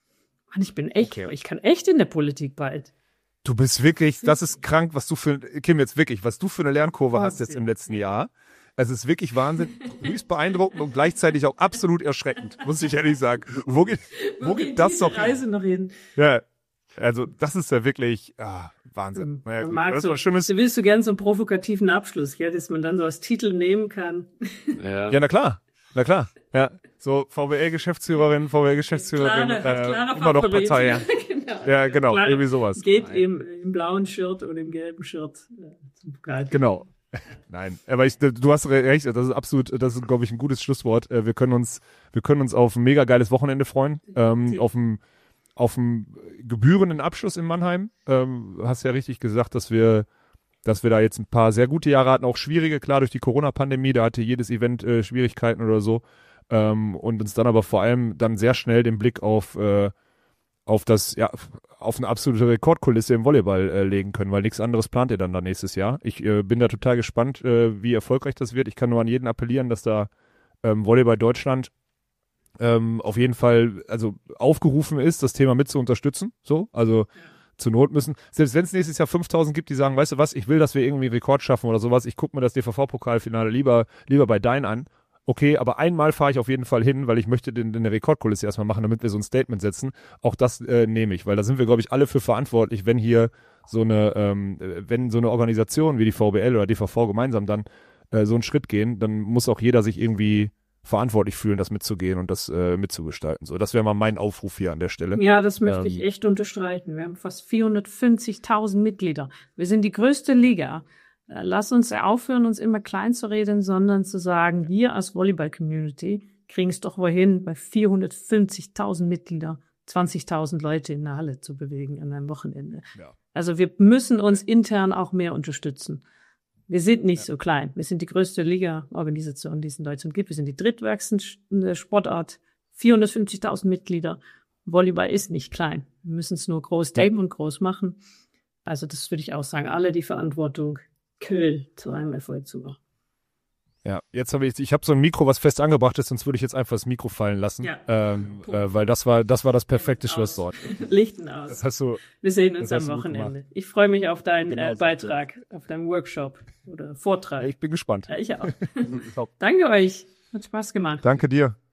Mann, ich kann echt in der Politik bald. Du bist wirklich, das ist krank, was du für eine Lernkurve hast jetzt im letzten Jahr. Es ist wirklich Wahnsinn, höchst beeindruckend und gleichzeitig auch absolut erschreckend, muss ich ehrlich sagen. Wo geht das noch hin? Ja, also das ist ja wirklich Wahnsinn. Willst du gerne so einen provokativen Abschluss, gell, dass man dann so als Titel nehmen kann? Ja, na klar. Ja, so VWL-Geschäftsführerin, immer noch Partei. Ja. Ja, genau, klar, irgendwie sowas. Geht im blauen Shirt und im gelben Shirt zum Kleid. Genau. Nein, aber du hast recht, das ist, glaube ich, ein gutes Schlusswort. Wir können uns auf ein mega geiles Wochenende freuen, auf einen gebührenden Abschluss in Mannheim. Hast ja richtig gesagt, dass wir da jetzt ein paar sehr gute Jahre hatten, auch schwierige, klar, durch die Corona-Pandemie, da hatte jedes Event Schwierigkeiten oder so, und uns dann aber vor allem dann sehr schnell den Blick auf eine absolute Rekordkulisse im Volleyball legen können, weil nichts anderes plant ihr dann da nächstes Jahr. Ich bin da total gespannt, wie erfolgreich das wird. Ich kann nur an jeden appellieren, dass da Volleyball Deutschland auf jeden Fall also aufgerufen ist, das Thema mit zu unterstützen. So, also zur Not müssen, selbst wenn es nächstes Jahr 5.000 gibt, die sagen, weißt du was, ich will, dass wir irgendwie einen Rekord schaffen oder sowas, ich gucke mir das DVV-Pokalfinale lieber bei Dein an. Okay, aber einmal fahre ich auf jeden Fall hin, weil ich möchte den Rekordkulisse erstmal machen, damit wir so ein Statement setzen. Auch das nehme ich, weil da sind wir, glaube ich, alle für verantwortlich, wenn hier wenn so eine Organisation wie die VBL oder DVV gemeinsam dann so einen Schritt gehen, dann muss auch jeder sich irgendwie verantwortlich fühlen, das mitzugehen und das mitzugestalten. So, das wäre mal mein Aufruf hier an der Stelle. Ja, das möchte ich echt unterstreichen. Wir haben fast 450.000 Mitglieder. Wir sind die größte Liga. Lass uns aufhören, uns immer klein zu reden, sondern zu sagen, wir als Volleyball-Community kriegen es doch wohl hin, bei 450.000 Mitglieder 20.000 Leute in der Halle zu bewegen an einem Wochenende. Ja. Also wir müssen uns intern auch mehr unterstützen. Wir sind nicht so klein. Wir sind die größte Liga-Organisation, die es in Deutschland gibt. Wir sind die drittwachsende Sportart. 450.000 Mitglieder. Volleyball ist nicht klein. Wir müssen es nur groß denken und groß machen. Also das würde ich auch sagen. Alle die Verantwortung, Köhl zu einem Erfolg zu machen. Ja, jetzt habe ich habe so ein Mikro, was fest angebracht ist, sonst würde ich jetzt einfach das Mikro fallen lassen, weil das war das perfekte Schlusswort. Lichten aus. Wir sehen uns am Wochenende. Ich freue mich auf deinen Beitrag, auf deinen Workshop oder Vortrag. Ich bin gespannt. Ja, ich auch. Danke euch. Hat Spaß gemacht. Danke dir.